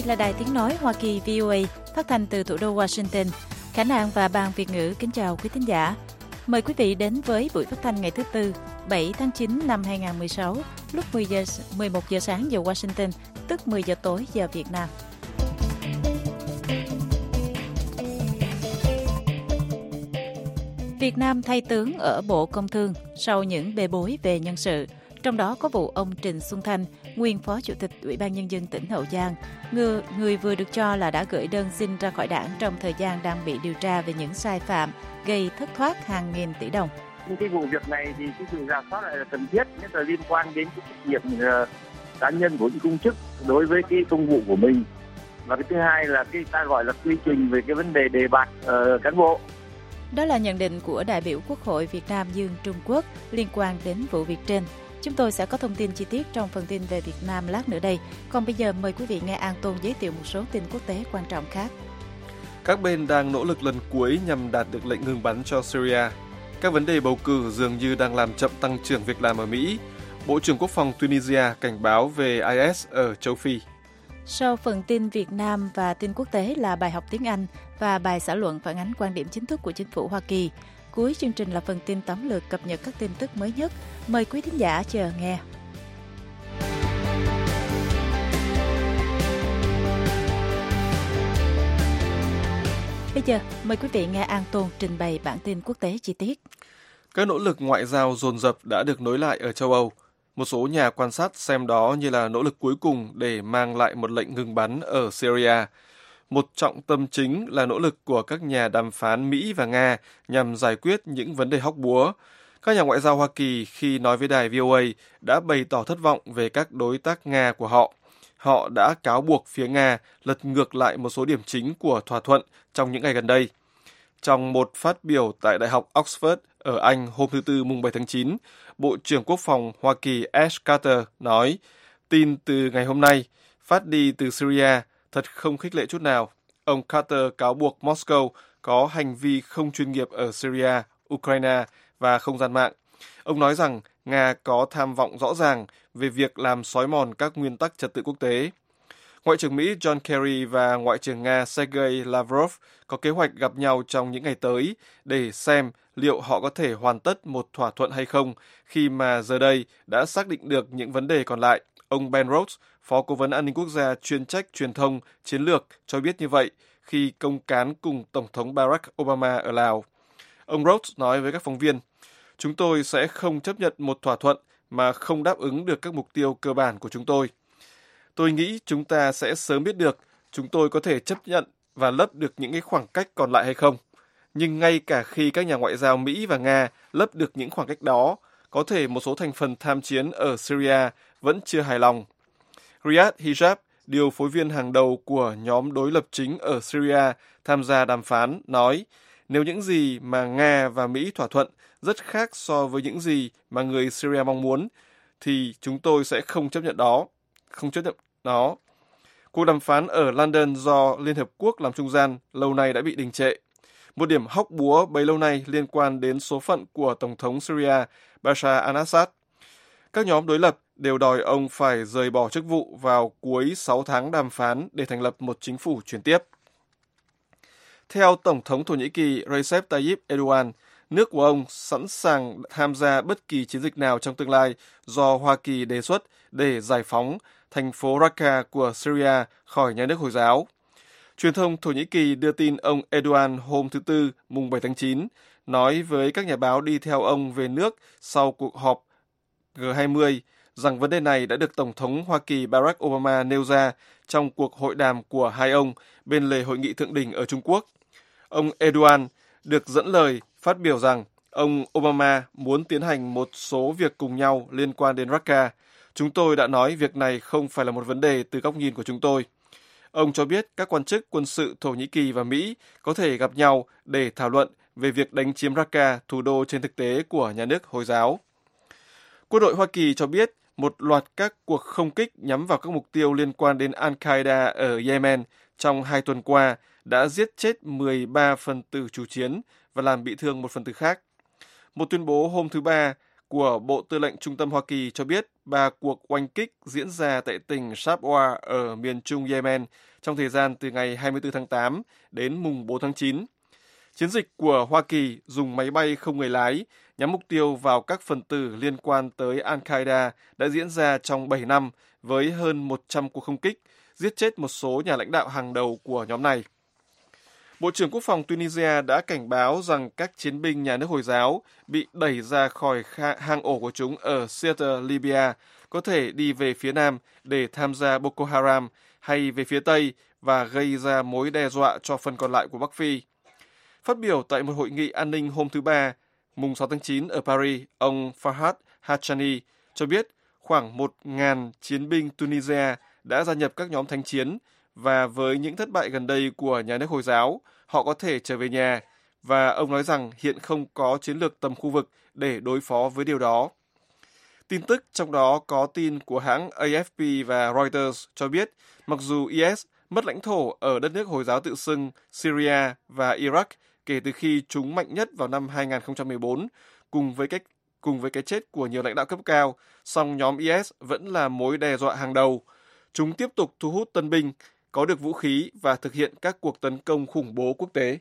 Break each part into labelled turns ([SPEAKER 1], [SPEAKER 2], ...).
[SPEAKER 1] là Đài Tiếng Nói Hoa Kỳ VOA, phát thanh từ thủ đô Washington. Khả Năng và Ban Việt ngữ kính chào quý thính giả. Mời quý vị đến với buổi phát thanh ngày thứ Tư, 7 tháng 9 năm 2016, lúc 11 giờ sáng giờ Washington, tức 10 giờ tối giờ Việt Nam. Việt Nam thay tướng ở Bộ Công Thương sau những bê bối về nhân sự. Trong đó có vụ ông Trịnh Xuân Thanh, nguyên Phó Chủ tịch Ủy ban Nhân dân tỉnh Hậu Giang, người vừa được cho là đã gửi đơn xin ra khỏi đảng trong thời gian đang bị điều tra về những sai phạm gây thất thoát hàng nghìn tỷ đồng.
[SPEAKER 2] Cái vụ việc này thì cái sự rà soát lại là cần thiết, nhất là liên quan đến cái trách nhiệm cá nhân của những công chức đối với cái công vụ của mình. Và cái thứ hai là cái ta gọi là quy trình về cái vấn đề đề bạt cán bộ.
[SPEAKER 1] Đó là nhận định của đại biểu Quốc hội Việt Nam Dương Trung Quốc liên quan đến vụ việc trên. Chúng tôi sẽ có thông tin chi tiết trong phần tin về Việt Nam lát nữa đây. Còn bây giờ mời quý vị nghe An Tôn giới thiệu một số tin quốc tế quan trọng khác.
[SPEAKER 3] Các bên đang nỗ lực lần cuối nhằm đạt được lệnh ngừng bắn cho Syria. Các vấn đề bầu cử dường như đang làm chậm tăng trưởng việc làm ở Mỹ. Bộ trưởng Quốc phòng Tunisia cảnh báo về IS ở châu Phi.
[SPEAKER 1] Sau phần tin Việt Nam và tin quốc tế là bài học tiếng Anh và bài xã luận phản ánh quan điểm chính thức của chính phủ Hoa Kỳ. Cuối chương trình là phần tin tóm lược cập nhật các tin tức mới nhất. Mời quý thính giả chờ nghe. Bây giờ, mời quý vị nghe An Tôn trình bày bản tin quốc tế chi tiết.
[SPEAKER 3] Các nỗ lực ngoại giao dồn dập đã được nối lại ở châu Âu. Một số nhà quan sát xem đó như là nỗ lực cuối cùng để mang lại một lệnh ngừng bắn ở Syria. Một trọng tâm chính là nỗ lực của các nhà đàm phán Mỹ và Nga nhằm giải quyết những vấn đề hóc búa. Các nhà ngoại giao Hoa Kỳ khi nói với đài VOA đã bày tỏ thất vọng về các đối tác Nga của họ. Họ đã cáo buộc phía Nga lật ngược lại một số điểm chính của thỏa thuận trong những ngày gần đây. Trong một phát biểu tại Đại học Oxford ở Anh hôm thứ Tư mùng 7 tháng 9, Bộ trưởng Quốc phòng Hoa Kỳ Ash Carter nói, tin từ ngày hôm nay, phát đi từ Syria, thật không khích lệ chút nào. Ông Carter cáo buộc Moscow có hành vi không chuyên nghiệp ở Syria, Ukraine và không gian mạng. Ông nói rằng Nga có tham vọng rõ ràng về việc làm xói mòn các nguyên tắc trật tự quốc tế. Ngoại trưởng Mỹ John Kerry và Ngoại trưởng Nga Sergei Lavrov có kế hoạch gặp nhau trong những ngày tới để xem liệu họ có thể hoàn tất một thỏa thuận hay không khi mà giờ đây đã xác định được những vấn đề còn lại. Ông Ben Rhodes, Phó Cố vấn An ninh Quốc gia chuyên trách truyền thông chiến lược cho biết như vậy khi công cán cùng Tổng thống Barack Obama ở Lào. Ông Rhodes nói với các phóng viên, chúng tôi sẽ không chấp nhận một thỏa thuận mà không đáp ứng được các mục tiêu cơ bản của chúng tôi. Tôi nghĩ chúng ta sẽ sớm biết được chúng tôi có thể chấp nhận và lấp được những cái khoảng cách còn lại hay không. Nhưng ngay cả khi các nhà ngoại giao Mỹ và Nga lấp được những khoảng cách đó, có thể một số thành phần tham chiến ở Syria vẫn chưa hài lòng. Riyad Hijab, điều phối viên hàng đầu của nhóm đối lập chính ở Syria tham gia đàm phán, nói nếu những gì mà Nga và Mỹ thỏa thuận rất khác so với những gì mà người Syria mong muốn, thì chúng tôi sẽ không chấp nhận nó. Cuộc đàm phán ở London do Liên Hợp Quốc làm trung gian lâu nay đã bị đình trệ. Một điểm hóc búa bấy lâu nay liên quan đến số phận của Tổng thống Syria Bashar al-Assad. Các nhóm đối lập đều đòi ông phải rời bỏ chức vụ vào cuối 6 tháng đàm phán để thành lập một chính phủ chuyển tiếp. Theo Tổng thống Thổ Nhĩ Kỳ Recep Tayyip Erdogan, nước của ông sẵn sàng tham gia bất kỳ chiến dịch nào trong tương lai do Hoa Kỳ đề xuất để giải phóng thành phố Raqqa của Syria khỏi nhà nước Hồi giáo. Truyền thông Thổ Nhĩ Kỳ đưa tin ông Erdogan hôm thứ Tư, mùng 7 tháng 9, nói với các nhà báo đi theo ông về nước sau cuộc họp G20 rằng vấn đề này đã được Tổng thống Hoa Kỳ Barack Obama nêu ra trong cuộc hội đàm của hai ông bên lề hội nghị thượng đỉnh ở Trung Quốc. Ông Erdogan được dẫn lời phát biểu rằng ông Obama muốn tiến hành một số việc cùng nhau liên quan đến Raqqa. Chúng tôi đã nói việc này không phải là một vấn đề từ góc nhìn của chúng tôi. Ông cho biết các quan chức quân sự Thổ Nhĩ Kỳ và Mỹ có thể gặp nhau để thảo luận về việc đánh chiếm Raqqa, thủ đô trên thực tế của nhà nước Hồi giáo. Quân đội Hoa Kỳ cho biết một loạt các cuộc không kích nhắm vào các mục tiêu liên quan đến Al-Qaeda ở Yemen trong 2 tuần qua đã giết chết 13 phần tử chủ chiến và làm bị thương một phần tử khác. Một tuyên bố hôm thứ Ba của Bộ Tư lệnh Trung tâm Hoa Kỳ cho biết 3 cuộc oanh kích diễn ra tại tỉnh Shabwa ở miền trung Yemen trong thời gian từ ngày 24 tháng 8 đến mùng 4 tháng 9. Chiến dịch của Hoa Kỳ dùng máy bay không người lái nhắm mục tiêu vào các phần tử liên quan tới Al-Qaeda đã diễn ra trong 7 năm với hơn 100 cuộc không kích, giết chết một số nhà lãnh đạo hàng đầu của nhóm này. Bộ trưởng Quốc phòng Tunisia đã cảnh báo rằng các chiến binh nhà nước Hồi giáo bị đẩy ra khỏi hang ổ của chúng ở Sirte, Libya, có thể đi về phía nam để tham gia Boko Haram hay về phía tây và gây ra mối đe dọa cho phần còn lại của Bắc Phi. Phát biểu tại một hội nghị an ninh hôm thứ Ba, mùng 6 tháng 9 ở Paris, ông Fahad Hachani cho biết khoảng 1.000 chiến binh Tunisia đã gia nhập các nhóm thanh chiến và với những thất bại gần đây của nhà nước Hồi giáo, họ có thể trở về nhà, và ông nói rằng hiện không có chiến lược tầm khu vực để đối phó với điều đó. Tin tức trong đó có tin của hãng AFP và Reuters cho biết mặc dù IS mất lãnh thổ ở đất nước Hồi giáo tự xưng Syria và Iraq kể từ khi chúng mạnh nhất vào năm 2014, cùng với cái chết của nhiều lãnh đạo cấp cao, song nhóm IS vẫn là mối đe dọa hàng đầu. Chúng tiếp tục thu hút tân binh, có được vũ khí và thực hiện các cuộc tấn công khủng bố quốc tế.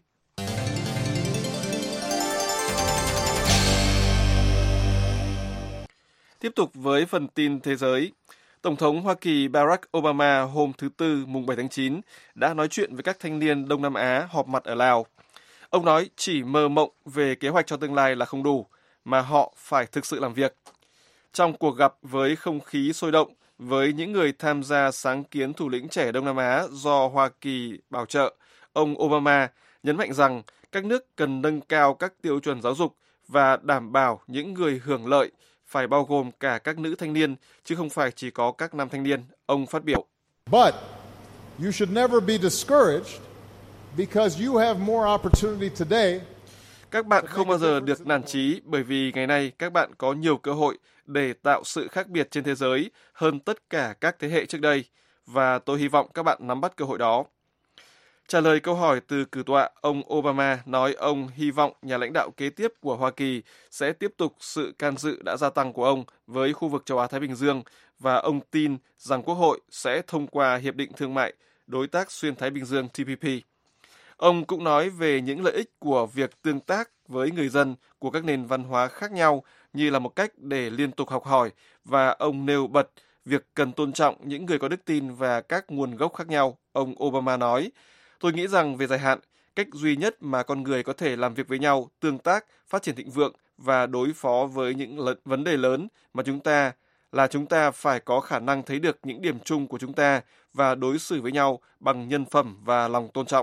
[SPEAKER 3] Tiếp tục với phần tin thế giới. Tổng thống Hoa Kỳ Barack Obama hôm thứ Tư mùng 7 tháng 9 đã nói chuyện với các thanh niên Đông Nam Á họp mặt ở Lào. Ông nói chỉ mơ mộng về kế hoạch cho tương lai là không đủ, mà họ phải thực sự làm việc. Trong cuộc gặp với không khí sôi động với những người tham gia sáng kiến thủ lĩnh trẻ Đông Nam Á do Hoa Kỳ bảo trợ, ông Obama nhấn mạnh rằng các nước cần nâng cao các tiêu chuẩn giáo dục và đảm bảo những người hưởng lợi phải bao gồm cả các nữ thanh niên, chứ không phải chỉ có các nam thanh niên, ông phát biểu.
[SPEAKER 4] But you should never be discouraged because you have more opportunity today.
[SPEAKER 3] Các bạn không bao giờ được nản chí bởi vì ngày nay các bạn có nhiều cơ hội để tạo sự khác biệt trên thế giới hơn tất cả các thế hệ trước đây, và tôi hy vọng các bạn nắm bắt cơ hội đó. Trả lời câu hỏi từ cử tọa, ông Obama nói ông hy vọng nhà lãnh đạo kế tiếp của Hoa Kỳ sẽ tiếp tục sự can dự đã gia tăng của ông với khu vực châu Á-Thái Bình Dương, và ông tin rằng Quốc hội sẽ thông qua Hiệp định Thương mại Đối tác Xuyên Thái Bình Dương TPP. Ông cũng nói về những lợi ích của việc tương tác với người dân của các nền văn hóa khác nhau như là một cách để liên tục học hỏi, và ông nêu bật việc cần tôn trọng những người có đức tin và các nguồn gốc khác nhau. Ông Obama nói, tôi nghĩ rằng về dài hạn, cách duy nhất mà con người có thể làm việc với nhau, tương tác, phát triển thịnh vượng và đối phó với những vấn đề lớn mà chúng ta phải có khả năng thấy được những điểm chung của chúng ta và đối xử với nhau bằng nhân phẩm và lòng tôn trọng.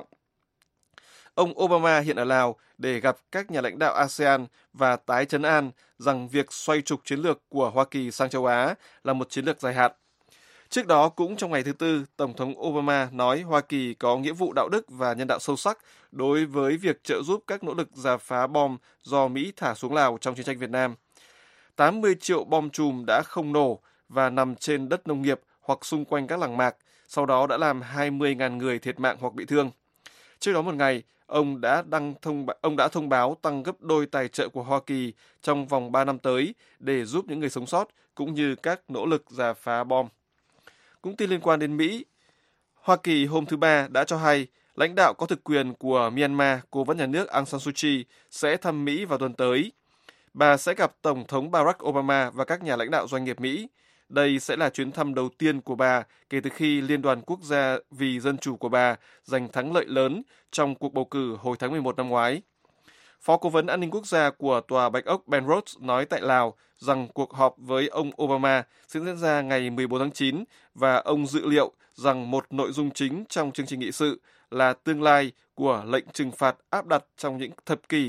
[SPEAKER 3] Ông Obama hiện ở Lào để gặp các nhà lãnh đạo ASEAN và tái trấn an rằng việc xoay trục chiến lược của Hoa Kỳ sang châu Á là một chiến lược dài hạn. Trước đó, cũng trong ngày thứ Tư, Tổng thống Obama nói Hoa Kỳ có nghĩa vụ đạo đức và nhân đạo sâu sắc đối với việc trợ giúp các nỗ lực rà phá bom do Mỹ thả xuống Lào trong chiến tranh Việt Nam. 80 triệu bom chùm đã không nổ và nằm trên đất nông nghiệp hoặc xung quanh các làng mạc, sau đó đã làm 20.000 người thiệt mạng hoặc bị thương. Trước đó một ngày, ông đã thông báo tăng gấp đôi tài trợ của Hoa Kỳ trong vòng 3 năm tới để giúp những người sống sót cũng như các nỗ lực rà phá bom. Cũng tin liên quan đến Mỹ, Hoa Kỳ hôm thứ Ba đã cho hay lãnh đạo có thực quyền của Myanmar, cố vấn nhà nước Aung San Suu Kyi, sẽ thăm Mỹ vào tuần tới. Bà sẽ gặp Tổng thống Barack Obama và các nhà lãnh đạo doanh nghiệp Mỹ. Đây sẽ là chuyến thăm đầu tiên của bà kể từ khi Liên đoàn Quốc gia vì Dân chủ của bà giành thắng lợi lớn trong cuộc bầu cử hồi tháng 11 năm ngoái. Phó Cố vấn An ninh Quốc gia của Tòa Bạch Ốc Ben Rhodes nói tại Lào rằng cuộc họp với ông Obama sẽ diễn ra ngày 14 tháng 9 và ông dự liệu rằng một nội dung chính trong chương trình nghị sự là tương lai của lệnh trừng phạt áp đặt trong những thập kỷ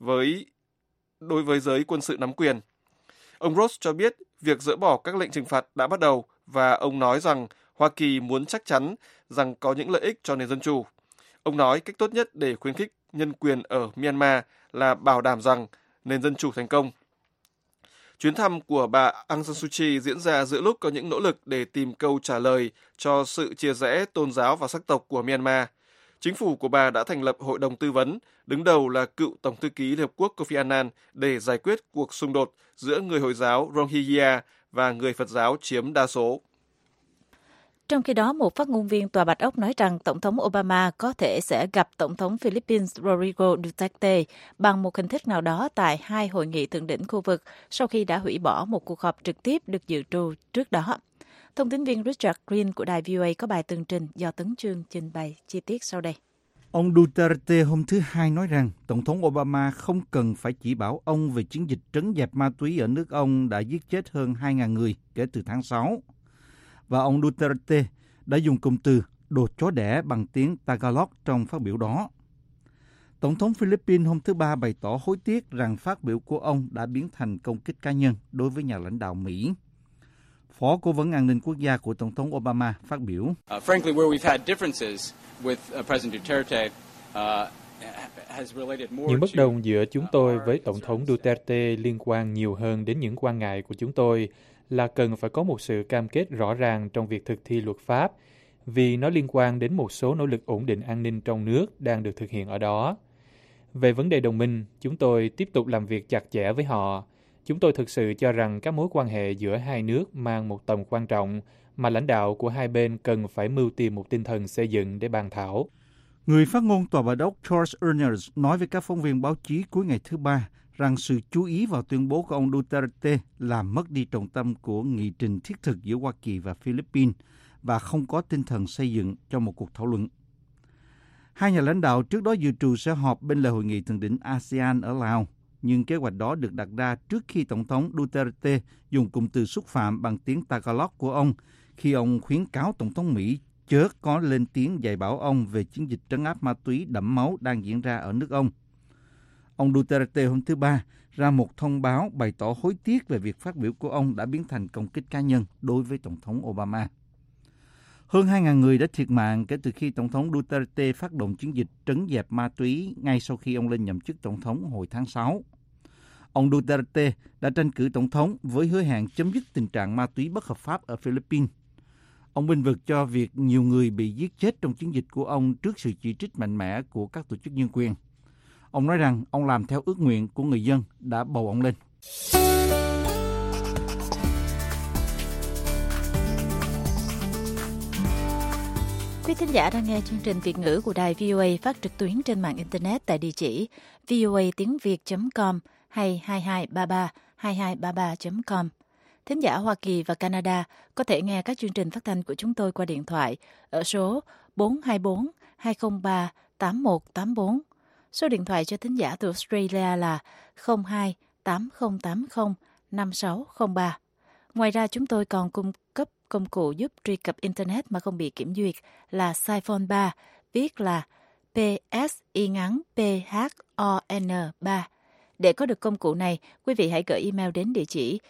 [SPEAKER 3] đối với giới quân sự nắm quyền. Ông Rhodes cho biết việc dỡ bỏ các lệnh trừng phạt đã bắt đầu và ông nói rằng Hoa Kỳ muốn chắc chắn rằng có những lợi ích cho nền dân chủ. Ông nói cách tốt nhất để khuyến khích nhân quyền ở Myanmar là bảo đảm rằng nền dân chủ thành công. Chuyến thăm của bà Aung San Suu Kyi diễn ra giữa lúc có những nỗ lực để tìm câu trả lời cho sự chia rẽ tôn giáo và sắc tộc của Myanmar. Chính phủ của bà đã thành lập hội đồng tư vấn, đứng đầu là cựu Tổng thư ký Liên Hợp Quốc Kofi Annan để giải quyết cuộc xung đột giữa người Hồi giáo Rohingya và người Phật giáo chiếm đa số.
[SPEAKER 1] Trong khi đó, một phát ngôn viên Tòa Bạch Ốc nói rằng Tổng thống Obama có thể sẽ gặp Tổng thống Philippines Rodrigo Duterte bằng một hình thức nào đó tại 2 hội nghị thượng đỉnh khu vực sau khi đã hủy bỏ một cuộc họp trực tiếp được dự trù trước đó. Thông tin viên Richard Green của đài VOA có bài tường trình do Tấn Chương trình bày chi tiết sau đây.
[SPEAKER 5] Ông Duterte hôm thứ Hai nói rằng Tổng thống Obama không cần phải chỉ bảo ông về chiến dịch trấn dẹp ma túy ở nước ông đã giết chết hơn 2.000 người kể từ tháng 6. Và ông Duterte đã dùng cụm từ đồ chó đẻ bằng tiếng Tagalog trong phát biểu đó. Tổng thống Philippines hôm thứ Ba bày tỏ hối tiếc rằng phát biểu của ông đã biến thành công kích cá nhân đối với nhà lãnh đạo Mỹ. Phó Cố vấn An ninh Quốc gia của Tổng thống Obama phát biểu.
[SPEAKER 6] Frankly, where we've had differences with President Duterte has related more.
[SPEAKER 7] Những bất đồng giữa chúng tôi với Tổng thống Duterte liên quan nhiều hơn đến những quan ngại của chúng tôi là cần phải có một sự cam kết rõ ràng trong việc thực thi luật pháp, vì nó liên quan đến một số nỗ lực ổn định an ninh trong nước đang được thực hiện ở đó. Về vấn đề đồng minh, chúng tôi tiếp tục làm việc chặt chẽ với họ. Chúng tôi thực sự cho rằng các mối quan hệ giữa hai nước mang một tầm quan trọng mà lãnh đạo của hai bên cần phải mưu tìm một tinh thần xây dựng để bàn thảo.
[SPEAKER 5] Người phát ngôn Tòa Bạch Ốc Charles Ernest nói với các phóng viên báo chí cuối ngày thứ Ba rằng sự chú ý vào tuyên bố của ông Duterte làm mất đi trọng tâm của nghị trình thiết thực giữa Hoa Kỳ và Philippines và không có tinh thần xây dựng cho một cuộc thảo luận. Hai nhà lãnh đạo trước đó dự trù sẽ họp bên lề hội nghị thượng đỉnh ASEAN ở Lào, nhưng kế hoạch đó được đặt ra trước khi Tổng thống Duterte dùng cụm từ xúc phạm bằng tiếng Tagalog của ông khi ông khuyến cáo Tổng thống Mỹ chớ có lên tiếng dạy bảo ông về chiến dịch trấn áp ma túy đẫm máu đang diễn ra ở nước ông. Ông Duterte hôm thứ Ba ra một thông báo bày tỏ hối tiếc về việc phát biểu của ông đã biến thành công kích cá nhân đối với Tổng thống Obama. Hơn 2.000 người đã thiệt mạng kể từ khi Tổng thống Duterte phát động chiến dịch trấn dẹp ma túy ngay sau khi ông lên nhậm chức Tổng thống hồi tháng 6. Ông Duterte đã tranh cử Tổng thống với hứa hẹn chấm dứt tình trạng ma túy bất hợp pháp ở Philippines. Ông bênh vực cho việc nhiều người bị giết chết trong chiến dịch của ông trước sự chỉ trích mạnh mẽ của các tổ chức nhân quyền. Ông nói rằng ông làm theo ước nguyện của người dân đã bầu ông lên.
[SPEAKER 1] Quý thính giả đang nghe chương trình Việt ngữ của đài VOA phát trực tuyến trên mạng Internet tại địa chỉ voatiengviet.com hay 2233 Thính giả Hoa Kỳ và Canada có thể nghe các chương trình phát thanh của chúng tôi qua điện thoại ở số 424 203 8184. Số điện thoại cho thính giả từ Australia là 02 8080 5603. Ngoài ra chúng tôi còn cung cấp công cụ giúp truy cập Internet mà không bị kiểm duyệt là Siphon 3, viết là PSY_PHON 3. Để có được công cụ này, quý vị hãy gửi email đến địa chỉ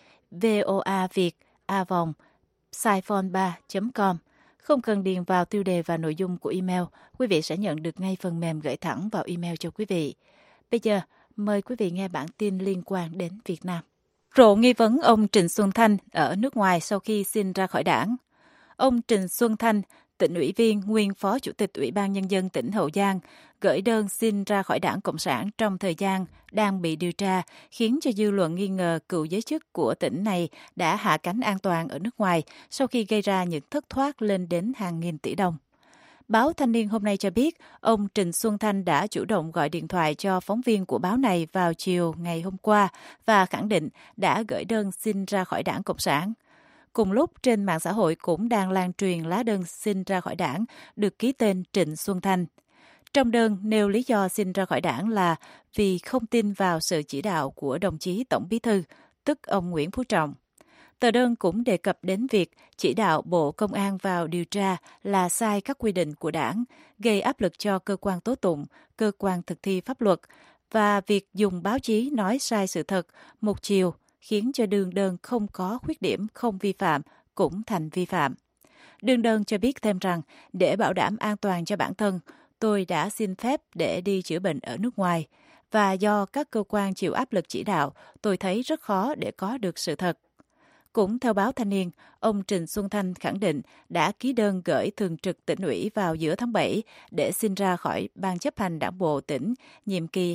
[SPEAKER 1] voaviet@siphon3.com. Không cần điền vào tiêu đề và nội dung của email, quý vị sẽ nhận được ngay phần mềm gửi thẳng vào email cho quý vị. Bây giờ, mời quý vị nghe bản tin liên quan đến Việt Nam. Rộ nghi vấn ông Trịnh Xuân Thanh ở nước ngoài sau khi xin ra khỏi đảng. Ông Trịnh Xuân Thanh, tỉnh ủy viên, nguyên phó chủ tịch Ủy ban Nhân dân tỉnh Hậu Giang, gửi đơn xin ra khỏi đảng Cộng sản trong thời gian đang bị điều tra, khiến cho dư luận nghi ngờ cựu giới chức của tỉnh này đã hạ cánh an toàn ở nước ngoài sau khi gây ra những thất thoát lên đến hàng nghìn tỷ đồng. Báo Thanh niên hôm nay cho biết, ông Trịnh Xuân Thanh đã chủ động gọi điện thoại cho phóng viên của báo này vào chiều ngày hôm qua và khẳng định đã gửi đơn xin ra khỏi đảng Cộng sản. Cùng lúc, trên mạng xã hội cũng đang lan truyền lá đơn xin ra khỏi đảng được ký tên Trịnh Xuân Thanh. Trong đơn nêu lý do xin ra khỏi đảng là vì không tin vào sự chỉ đạo của đồng chí Tổng Bí thư, tức ông Nguyễn Phú Trọng. Tờ đơn cũng đề cập đến việc chỉ đạo Bộ Công an vào điều tra là sai các quy định của đảng, gây áp lực cho cơ quan tố tụng, cơ quan thực thi pháp luật, và việc dùng báo chí nói sai sự thật một chiều khiến cho đương đơn không có khuyết điểm không vi phạm cũng thành vi phạm. Đương đơn cho biết thêm rằng, để bảo đảm an toàn cho bản thân, tôi đã xin phép để đi chữa bệnh ở nước ngoài, và do các cơ quan chịu áp lực chỉ đạo, tôi thấy rất khó để có được sự thật. Cũng theo báo Thanh niên, ông Trịnh Xuân Thanh khẳng định đã ký đơn gửi thường trực tỉnh ủy vào giữa tháng 7 để xin ra khỏi Ban chấp hành Đảng bộ tỉnh nhiệm kỳ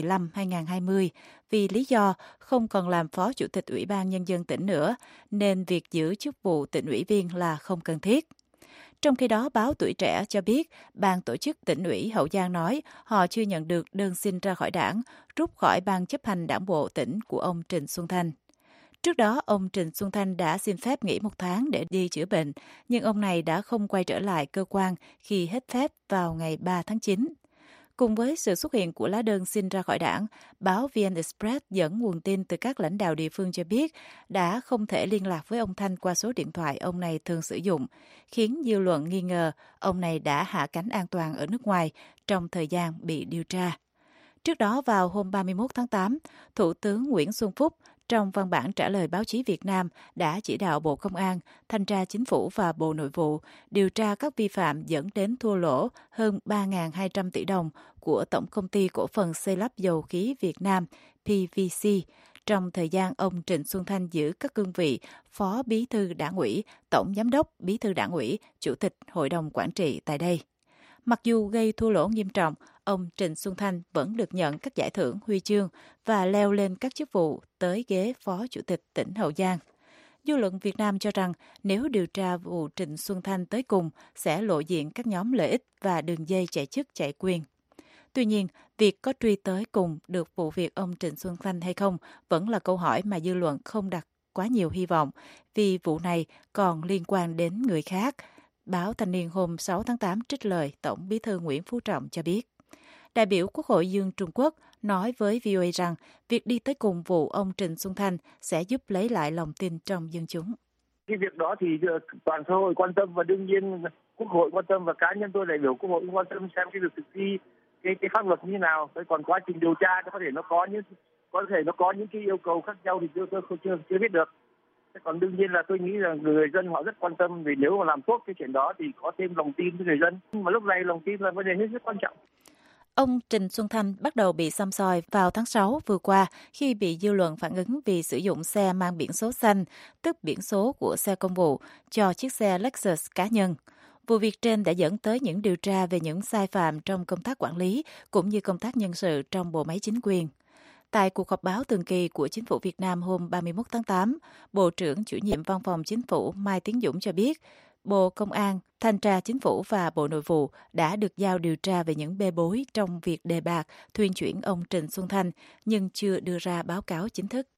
[SPEAKER 1] 2015-2020 vì lý do không còn làm Phó Chủ tịch Ủy ban Nhân dân tỉnh nữa, nên việc giữ chức vụ tỉnh ủy viên là không cần thiết. Trong khi đó, báo Tuổi Trẻ cho biết, ban tổ chức tỉnh ủy Hậu Giang nói họ chưa nhận được đơn xin ra khỏi đảng, rút khỏi Ban chấp hành Đảng bộ tỉnh của ông Trịnh Xuân Thanh. Trước đó, ông Trịnh Xuân Thanh đã xin phép nghỉ 1 tháng để đi chữa bệnh, nhưng ông này đã không quay trở lại cơ quan khi hết phép vào ngày 3 tháng 9. Cùng với sự xuất hiện của lá đơn xin ra khỏi đảng, báo VN Express dẫn nguồn tin từ các lãnh đạo địa phương cho biết đã không thể liên lạc với ông Thanh qua số điện thoại ông này thường sử dụng, khiến dư luận nghi ngờ ông này đã hạ cánh an toàn ở nước ngoài trong thời gian bị điều tra. Trước đó, vào hôm 31 tháng 8, Thủ tướng Nguyễn Xuân Phúc trong văn bản trả lời báo chí Việt Nam đã chỉ đạo Bộ Công an, Thanh tra Chính phủ và Bộ Nội vụ điều tra các vi phạm dẫn đến thua lỗ hơn 3.200 tỷ đồng của Tổng Công ty Cổ phần Xây lắp Dầu khí Việt Nam PVC trong thời gian ông Trịnh Xuân Thanh giữ các cương vị Phó Bí thư Đảng ủy, Tổng Giám đốc Bí thư Đảng ủy, Chủ tịch Hội đồng Quản trị tại đây. Mặc dù gây thua lỗ nghiêm trọng, ông Trịnh Xuân Thanh vẫn được nhận các giải thưởng huy chương và leo lên các chức vụ tới ghế Phó Chủ tịch tỉnh Hậu Giang. Dư luận Việt Nam cho rằng nếu điều tra vụ Trịnh Xuân Thanh tới cùng sẽ lộ diện các nhóm lợi ích và đường dây chạy chức chạy quyền. Tuy nhiên, việc có truy tới cùng được vụ việc ông Trịnh Xuân Thanh hay không vẫn là câu hỏi mà dư luận không đặt quá nhiều hy vọng, vì vụ này còn liên quan đến người khác. Báo Thanh niên hôm 6 tháng 8 trích lời Tổng Bí thư Nguyễn Phú Trọng cho biết. Đại biểu Quốc hội Dương Trung Quốc nói với VOA rằng việc đi tới cùng vụ ông Trịnh Xuân Thanh sẽ giúp lấy lại lòng tin trong dân chúng.
[SPEAKER 2] Cái việc đó thì toàn xã hội quan tâm và đương nhiên Quốc hội quan tâm và cá nhân tôi đại biểu Quốc hội cũng quan tâm xem cái việc thực thi cái pháp luật như nào. Còn quá trình điều tra có thể nó có những cái yêu cầu khác nhau thì tôi chưa biết được. Còn đương nhiên là tôi nghĩ là người dân họ rất quan tâm, vì nếu mà làm tốt cái chuyện đó thì có thêm lòng tin với người dân. Nhưng mà lúc này lòng tin là vấn đề hết sức quan trọng.
[SPEAKER 1] Ông Trịnh Xuân Thanh bắt đầu bị xăm soi vào tháng 6 vừa qua khi bị dư luận phản ứng vì sử dụng xe mang biển số xanh, tức biển số của xe công vụ, cho chiếc xe Lexus cá nhân. Vụ việc trên đã dẫn tới những điều tra về những sai phạm trong công tác quản lý cũng như công tác nhân sự trong bộ máy chính quyền. Tại cuộc họp báo thường kỳ của Chính phủ Việt Nam hôm 31 tháng 8, Bộ trưởng chủ nhiệm Văn phòng Chính phủ Mai Tiến Dũng cho biết, Bộ Công an, Thanh tra Chính phủ và Bộ Nội vụ đã được giao điều tra về những bê bối trong việc đề bạt, thuyên chuyển ông Trịnh Xuân Thanh, nhưng chưa đưa ra báo cáo chính thức.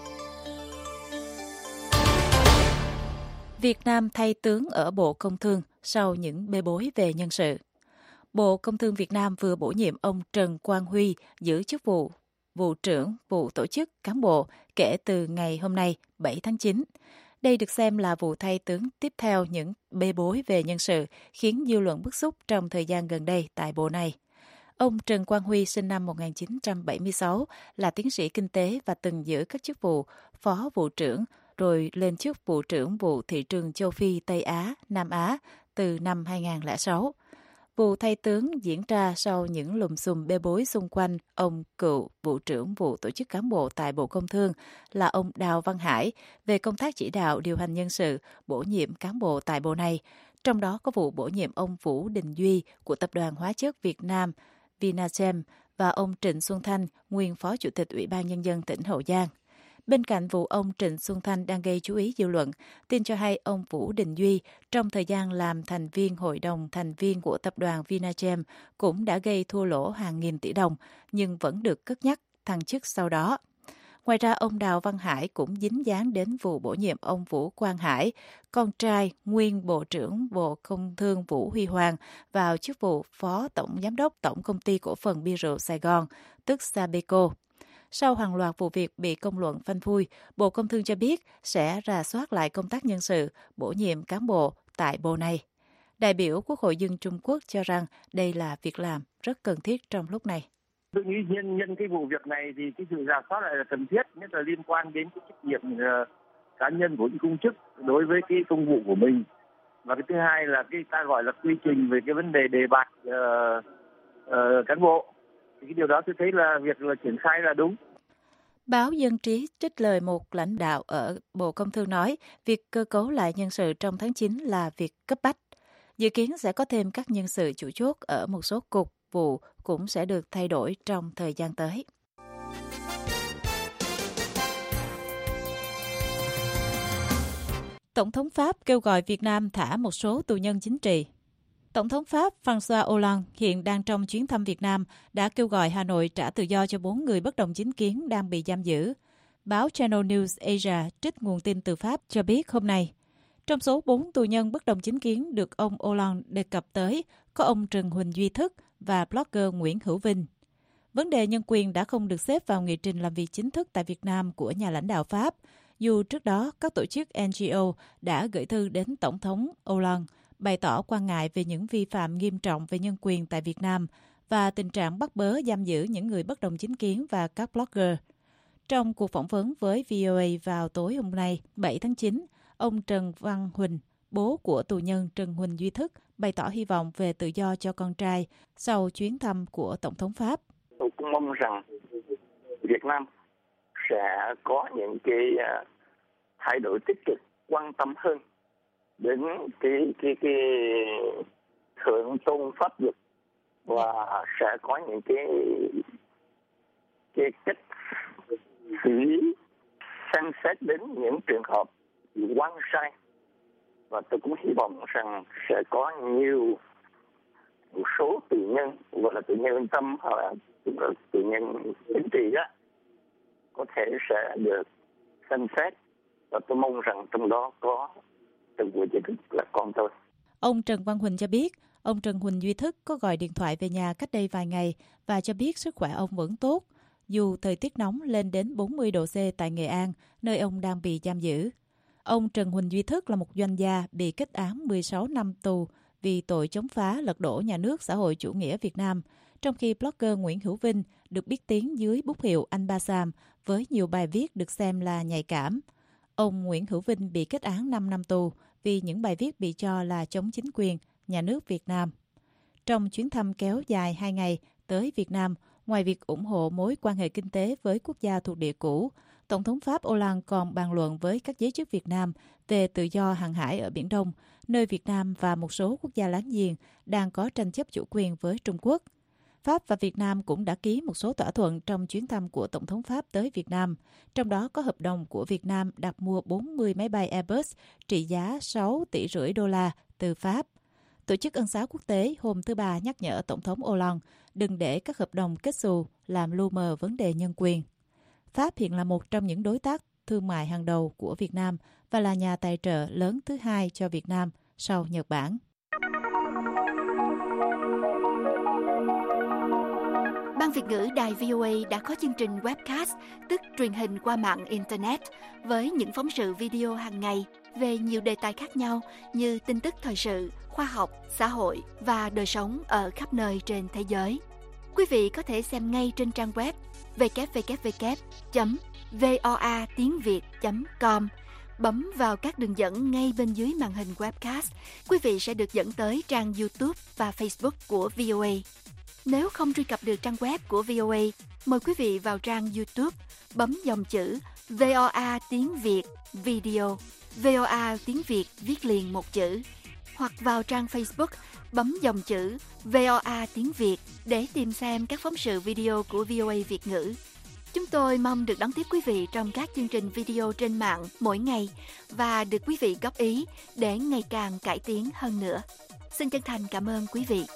[SPEAKER 1] Việt Nam thay tướng ở Bộ Công Thương sau những bê bối về nhân sự. Bộ Công Thương Việt Nam vừa bổ nhiệm ông Trần Quang Huy giữ chức vụ trưởng vụ tổ chức cán bộ kể từ ngày hôm nay 7 tháng 9. Đây được xem là vụ thay tướng tiếp theo những bê bối về nhân sự khiến dư luận bức xúc trong thời gian gần đây tại bộ này. Ông Trần Quang Huy sinh năm 1976, là tiến sĩ kinh tế và từng giữ các chức vụ phó vụ trưởng, rồi lên chức vụ trưởng vụ thị trường châu Phi, Tây Á, Nam Á từ năm 2006. Vụ thay tướng diễn ra sau những lùm xùm bê bối xung quanh ông cựu vụ trưởng vụ tổ chức cán bộ tại Bộ Công Thương là ông Đào Văn Hải về công tác chỉ đạo điều hành nhân sự, bổ nhiệm cán bộ tại bộ này. Trong đó có vụ bổ nhiệm ông Vũ Đình Duy của Tập đoàn Hóa chất Việt Nam Vinachem và ông Trịnh Xuân Thanh, nguyên Phó Chủ tịch Ủy ban Nhân dân tỉnh Hậu Giang. Bên cạnh vụ ông Trịnh Xuân Thanh đang gây chú ý dư luận, tin cho hay ông Vũ Đình Duy trong thời gian làm thành viên hội đồng thành viên của tập đoàn Vinachem cũng đã gây thua lỗ hàng nghìn tỷ đồng, nhưng vẫn được cất nhắc thăng chức sau đó. Ngoài ra, ông Đào Văn Hải cũng dính dáng đến vụ bổ nhiệm ông Vũ Quang Hải, con trai nguyên Bộ trưởng Bộ Công Thương Vũ Huy Hoàng, vào chức vụ Phó Tổng Giám đốc Tổng Công ty Cổ phần Bia rượu Sài Gòn, tức Sabeco. Sau hàng loạt vụ việc bị công luận phanh phui, Bộ Công Thương cho biết sẽ rà soát lại công tác nhân sự, bổ nhiệm cán bộ tại bộ này. Đại biểu Quốc hội Dương Trung Quốc cho rằng đây là việc làm rất cần thiết trong lúc này.
[SPEAKER 2] Tôi nghĩ nhân cái vụ việc này thì cái sự rà soát lại là cần thiết, nhất là liên quan đến cái trách nhiệm cá nhân của những công chức đối với cái công vụ của mình. Và cái thứ hai là cái ta gọi là quy trình về cái vấn đề đề bạt cán bộ. Thì cái điều đó tôi thấy là việc là triển khai là đúng.
[SPEAKER 1] Báo Dân trí trích lời một lãnh đạo ở Bộ Công Thương nói việc cơ cấu lại nhân sự trong tháng 9 là việc cấp bách. Dự kiến sẽ có thêm các nhân sự chủ chốt ở một số cục, vụ cũng sẽ được thay đổi trong thời gian tới. Tổng thống Pháp kêu gọi Việt Nam thả một số tù nhân chính trị. Tổng thống Pháp François Hollande hiện đang trong chuyến thăm Việt Nam đã kêu gọi Hà Nội trả tự do cho 4 người bất đồng chính kiến đang bị giam giữ. Báo Channel News Asia trích nguồn tin từ Pháp cho biết hôm nay, trong số 4 tù nhân bất đồng chính kiến được ông Hollande đề cập tới, có ông Trần Huỳnh Duy Thức và blogger Nguyễn Hữu Vinh. Vấn đề nhân quyền đã không được xếp vào nghị trình làm việc chính thức tại Việt Nam của nhà lãnh đạo Pháp, dù trước đó các tổ chức NGO đã gửi thư đến Tổng thống Hollande bày tỏ quan ngại về những vi phạm nghiêm trọng về nhân quyền tại Việt Nam và tình trạng bắt bớ giam giữ những người bất đồng chính kiến và các blogger. Trong cuộc phỏng vấn với VOA vào tối hôm nay, 7 tháng 9, ông Trần Văn Huỳnh, bố của tù nhân Trần Huỳnh Duy Thức, bày tỏ hy vọng về tự do cho con trai sau chuyến thăm của Tổng thống Pháp.
[SPEAKER 8] Tôi cũng mong rằng Việt Nam sẽ có những cái thay đổi tích cực, quan tâm hơn đến cái thượng tôn pháp luật và sẽ có những cái cách xử lý xem xét đến những trường hợp oan sai, và tôi cũng hy vọng rằng sẽ có một số tù nhân gọi là tù nhân lương tâm hoặc là tù nhân chính trị á có thể sẽ được xem xét, và tôi mong rằng trong đó có Trần Huỳnh Duy Thức là con tôi.
[SPEAKER 1] Ông Trần Văn Huỳnh cho biết, ông Trần Huỳnh Duy Thức có gọi điện thoại về nhà cách đây vài ngày và cho biết sức khỏe ông vẫn tốt, dù thời tiết nóng lên đến 40 độ C tại Nghệ An, nơi ông đang bị giam giữ. Ông Trần Huỳnh Duy Thức là một doanh gia bị kết án 16 năm tù vì tội chống phá lật đổ nhà nước xã hội chủ nghĩa Việt Nam, trong khi blogger Nguyễn Hữu Vinh được biết tiếng dưới bút hiệu Anh Ba Sam với nhiều bài viết được xem là nhạy cảm. Ông Nguyễn Hữu Vinh bị kết án 5 năm tù vì những bài viết bị cho là chống chính quyền, nhà nước Việt Nam. Trong chuyến thăm kéo dài 2 ngày tới Việt Nam, ngoài việc ủng hộ mối quan hệ kinh tế với quốc gia thuộc địa cũ, Tổng thống Pháp Hollande còn bàn luận với các giới chức Việt Nam về tự do hàng hải ở Biển Đông, nơi Việt Nam và một số quốc gia láng giềng đang có tranh chấp chủ quyền với Trung Quốc. Pháp và Việt Nam cũng đã ký một số thỏa thuận trong chuyến thăm của Tổng thống Pháp tới Việt Nam, trong đó có hợp đồng của Việt Nam đặt mua 40 máy bay Airbus trị giá 6,5 tỷ đô la từ Pháp. Tổ chức Ân xá Quốc tế hôm thứ Ba nhắc nhở Tổng thống Hollande đừng để các hợp đồng kết xù làm lu mờ vấn đề nhân quyền. Pháp hiện là một trong những đối tác thương mại hàng đầu của Việt Nam và là nhà tài trợ lớn thứ hai cho Việt Nam sau Nhật Bản.
[SPEAKER 9] Ban Việt ngữ Đài VOA đã có chương trình webcast, tức truyền hình qua mạng Internet, với những phóng sự video hàng ngày về nhiều đề tài khác nhau như tin tức thời sự, khoa học, xã hội và đời sống ở khắp nơi trên thế giới. Quý vị có thể xem ngay trên trang web www.voatiengviet.com. Bấm vào các đường dẫn ngay bên dưới màn hình webcast, quý vị sẽ được dẫn tới trang YouTube và Facebook của VOA. Nếu không truy cập được trang web của VOA, mời quý vị vào trang YouTube, bấm dòng chữ VOA tiếng Việt Video, VOA tiếng Việt viết liền một chữ, hoặc vào trang Facebook, bấm dòng chữ VOA tiếng Việt để tìm xem các phóng sự video của VOA Việt ngữ. Chúng tôi mong được đón tiếp quý vị trong các chương trình video trên mạng mỗi ngày và được quý vị góp ý để ngày càng cải tiến hơn nữa. Xin chân thành cảm ơn quý vị.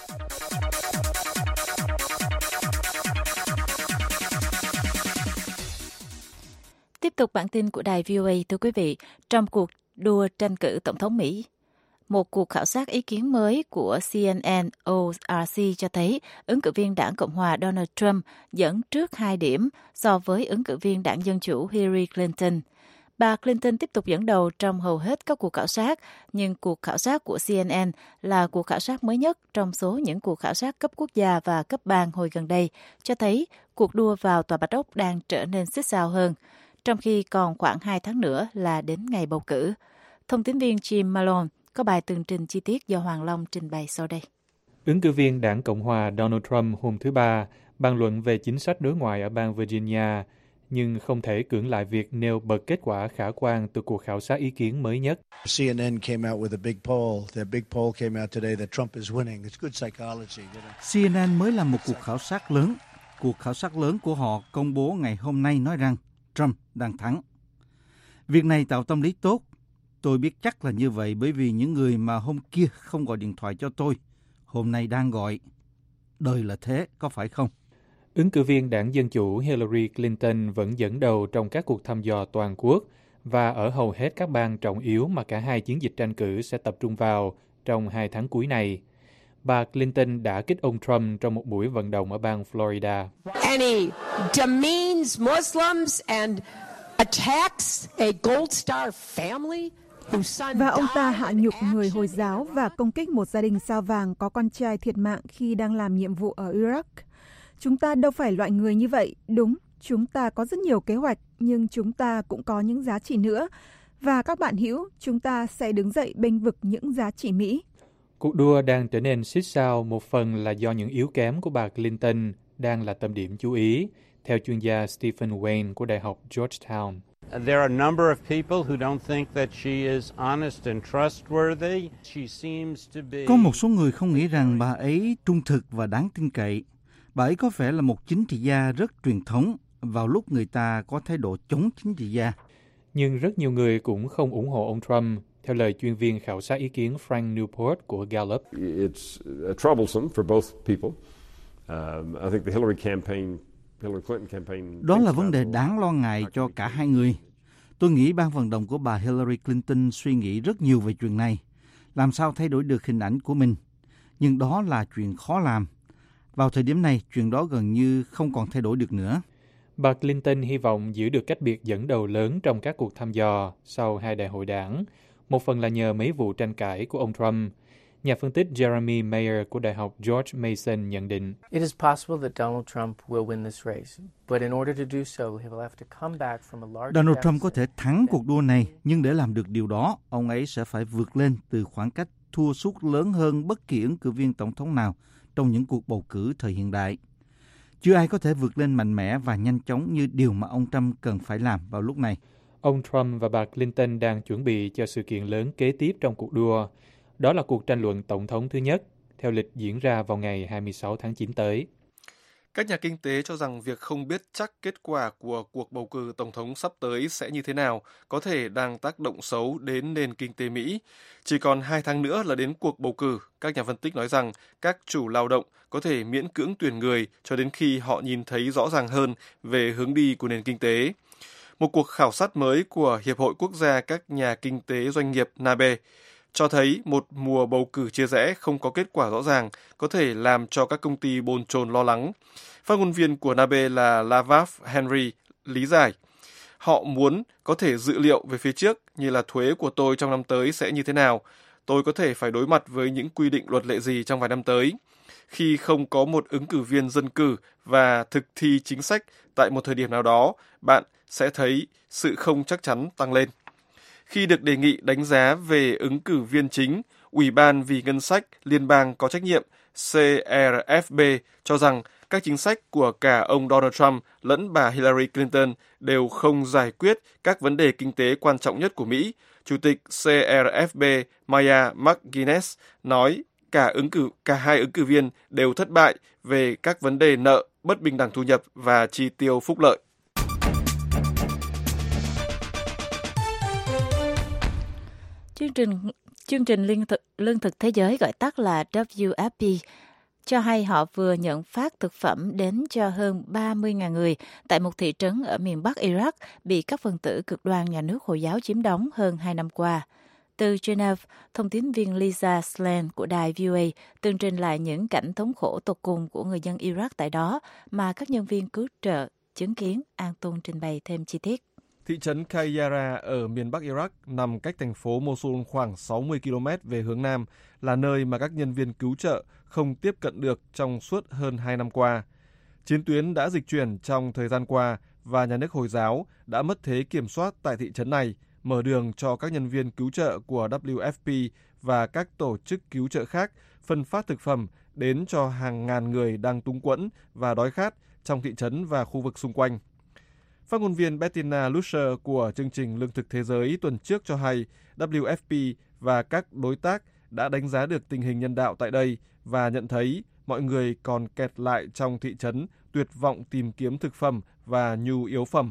[SPEAKER 1] Tiếp tục bản tin của đài VOA, thưa quý vị, trong cuộc đua tranh cử Tổng thống Mỹ, một cuộc khảo sát ý kiến mới của CNN ORC cho thấy ứng cử viên đảng Cộng hòa Donald Trump dẫn trước 2 điểm so với ứng cử viên đảng Dân chủ Hillary Clinton. Bà Clinton tiếp tục dẫn đầu trong hầu hết các cuộc khảo sát, nhưng cuộc khảo sát của CNN là cuộc khảo sát mới nhất trong số những cuộc khảo sát cấp quốc gia và cấp bang hồi gần đây, cho thấy cuộc đua vào Tòa Bạch Ốc đang trở nên xích sao hơn, trong khi còn khoảng 2 tháng nữa là đến ngày bầu cử. Thông tín viên Jim Malone có bài tường trình chi tiết do Hoàng Long trình bày sau đây.
[SPEAKER 7] Ứng cử viên đảng Cộng hòa Donald Trump hôm thứ Ba bàn luận về chính sách đối ngoại ở bang Virginia, nhưng không thể cưỡng lại việc nêu bật kết quả khả quan từ cuộc khảo sát ý kiến mới nhất.
[SPEAKER 10] CNN came out with a big poll. Their big poll came out today that Trump is winning. It's good psychology.
[SPEAKER 5] CNN mới làm một cuộc khảo sát lớn. Cuộc khảo sát lớn của họ công bố ngày hôm nay nói rằng Trump đang thắng. Việc này tạo tâm lý tốt. Tôi biết chắc là như vậy bởi vì những người mà hôm kia không gọi điện thoại cho tôi, hôm nay đang gọi. Đời là thế, có phải không?
[SPEAKER 7] Ứng cử viên đảng Dân Chủ Hillary Clinton vẫn dẫn đầu trong các cuộc thăm dò toàn quốc và ở hầu hết các bang trọng yếu mà cả hai chiến dịch tranh cử sẽ tập trung vào trong 2 tháng cuối này. Bà Clinton đã kích ông Trump trong một buổi vận động ở bang Florida.
[SPEAKER 11] And he demeans Muslims and attacks a Gold Star family.
[SPEAKER 12] Và ông ta hạ nhục người Hồi giáo và công kích một gia đình sao vàng có con trai thiệt mạng khi đang làm nhiệm vụ ở Iraq. Chúng ta đâu phải loại người như vậy, đúng, chúng ta có rất nhiều kế hoạch, nhưng chúng ta cũng có những giá trị nữa. Và các bạn hiểu, chúng ta sẽ đứng dậy bênh vực những giá trị Mỹ.
[SPEAKER 7] Cuộc đua đang trở nên xít sao một phần là do những yếu kém của bà Clinton đang là tâm điểm chú ý, theo chuyên gia Stephen Wayne của Đại học Georgetown.
[SPEAKER 13] There are a number of people who don't think that she is honest and trustworthy. She seems to be.
[SPEAKER 5] Có một số người không nghĩ rằng bà ấy trung thực và đáng tin cậy. Bà ấy có vẻ là một chính trị gia rất truyền thống vào lúc người ta có thái độ chống chính trị gia.
[SPEAKER 7] Nhưng rất nhiều người cũng không ủng hộ ông Trump, theo lời chuyên viên khảo sát ý kiến Frank Newport của Gallup.
[SPEAKER 14] It's troublesome for both people. I think the Hillary Clinton campaign.
[SPEAKER 5] Đó là vấn đề đáng lo ngại cho cả hai người. Tôi nghĩ ban vận động của bà Hillary Clinton suy nghĩ rất nhiều về chuyện này. Làm sao thay đổi được hình ảnh của mình? Nhưng đó là chuyện khó làm. Vào thời điểm này, chuyện đó gần như không còn thay đổi được nữa.
[SPEAKER 7] Bà Clinton hy vọng giữ được cách biệt dẫn đầu lớn trong các cuộc thăm dò sau 2 đại hội đảng, một phần là nhờ mấy vụ tranh cãi của ông Trump. Nhà phân tích Jeremy Mayer của Đại học George Mason nhận định,
[SPEAKER 15] It is possible that Donald Trump will win this race, but in order to do so, he will have to come back from a large
[SPEAKER 5] Donald Trump có thể thắng cuộc đua này, nhưng để làm được điều đó, ông ấy sẽ phải vượt lên từ khoảng cách thua sút lớn hơn bất kỳ ứng cử viên tổng thống nào trong những cuộc bầu cử thời hiện đại. Chưa ai có thể vượt lên mạnh mẽ và nhanh chóng như điều mà ông Trump cần phải làm vào lúc này.
[SPEAKER 7] Ông Trump và bà Clinton đang chuẩn bị cho sự kiện lớn kế tiếp trong cuộc đua. Đó là cuộc tranh luận tổng thống thứ nhất, theo lịch diễn ra vào ngày 26 tháng 9 tới.
[SPEAKER 3] Các nhà kinh tế cho rằng việc không biết chắc kết quả của cuộc bầu cử tổng thống sắp tới sẽ như thế nào có thể đang tác động xấu đến nền kinh tế Mỹ. Chỉ còn 2 tháng nữa là đến cuộc bầu cử, các nhà phân tích nói rằng các chủ lao động có thể miễn cưỡng tuyển người cho đến khi họ nhìn thấy rõ ràng hơn về hướng đi của nền kinh tế. Một cuộc khảo sát mới của Hiệp hội Quốc gia các nhà kinh tế doanh nghiệp NABE cho thấy một mùa bầu cử chia rẽ không có kết quả rõ ràng có thể làm cho các công ty bồn chồn lo lắng. Phát ngôn viên của NABE là Lavav Henry lý giải, họ muốn có thể dự liệu về phía trước như là thuế của tôi trong năm tới sẽ như thế nào, tôi có thể phải đối mặt với những quy định luật lệ gì trong vài năm tới. Khi không có một ứng cử viên dân cử và thực thi chính sách tại một thời điểm nào đó, bạn sẽ thấy sự không chắc chắn tăng lên. Khi được đề nghị đánh giá về ứng cử viên chính, Ủy ban vì ngân sách liên bang có trách nhiệm CRFB cho rằng các chính sách của cả ông Donald Trump lẫn bà Hillary Clinton đều không giải quyết các vấn đề kinh tế quan trọng nhất của Mỹ. Chủ tịch CRFB Maya McGuinness nói cả hai ứng cử viên đều thất bại về các vấn đề nợ, bất bình đẳng thu nhập và chi tiêu phúc lợi.
[SPEAKER 1] Chương trình Lương thực Thế giới gọi tắt là WFP cho hay họ vừa nhận phát thực phẩm đến cho hơn 30.000 người tại một thị trấn ở miền Bắc Iraq bị các phần tử cực đoan nhà nước Hồi giáo chiếm đóng hơn 2 năm qua. Từ Geneva, thông tín viên Lisa Slan của đài VOA tường trình lại những cảnh thống khổ tột cùng của người dân Iraq tại đó mà các nhân viên cứu trợ chứng kiến. An Tôn trình bày thêm chi tiết.
[SPEAKER 3] Thị trấn Qayyara ở miền Bắc Iraq nằm cách thành phố Mosul khoảng 60 km về hướng Nam, là nơi mà các nhân viên cứu trợ không tiếp cận được trong suốt hơn 2 năm qua. Chiến tuyến đã dịch chuyển trong thời gian qua và nhà nước Hồi giáo đã mất thế kiểm soát tại thị trấn này, mở đường cho các nhân viên cứu trợ của WFP và các tổ chức cứu trợ khác phân phát thực phẩm đến cho hàng ngàn người đang túng quẫn và đói khát trong thị trấn và khu vực xung quanh. Phát ngôn viên Bettina Luscher của chương trình Lương thực Thế giới tuần trước cho hay WFP và các đối tác đã đánh giá được tình hình nhân đạo tại đây và nhận thấy mọi người còn kẹt lại trong thị trấn, tuyệt vọng tìm kiếm thực phẩm và nhu yếu phẩm.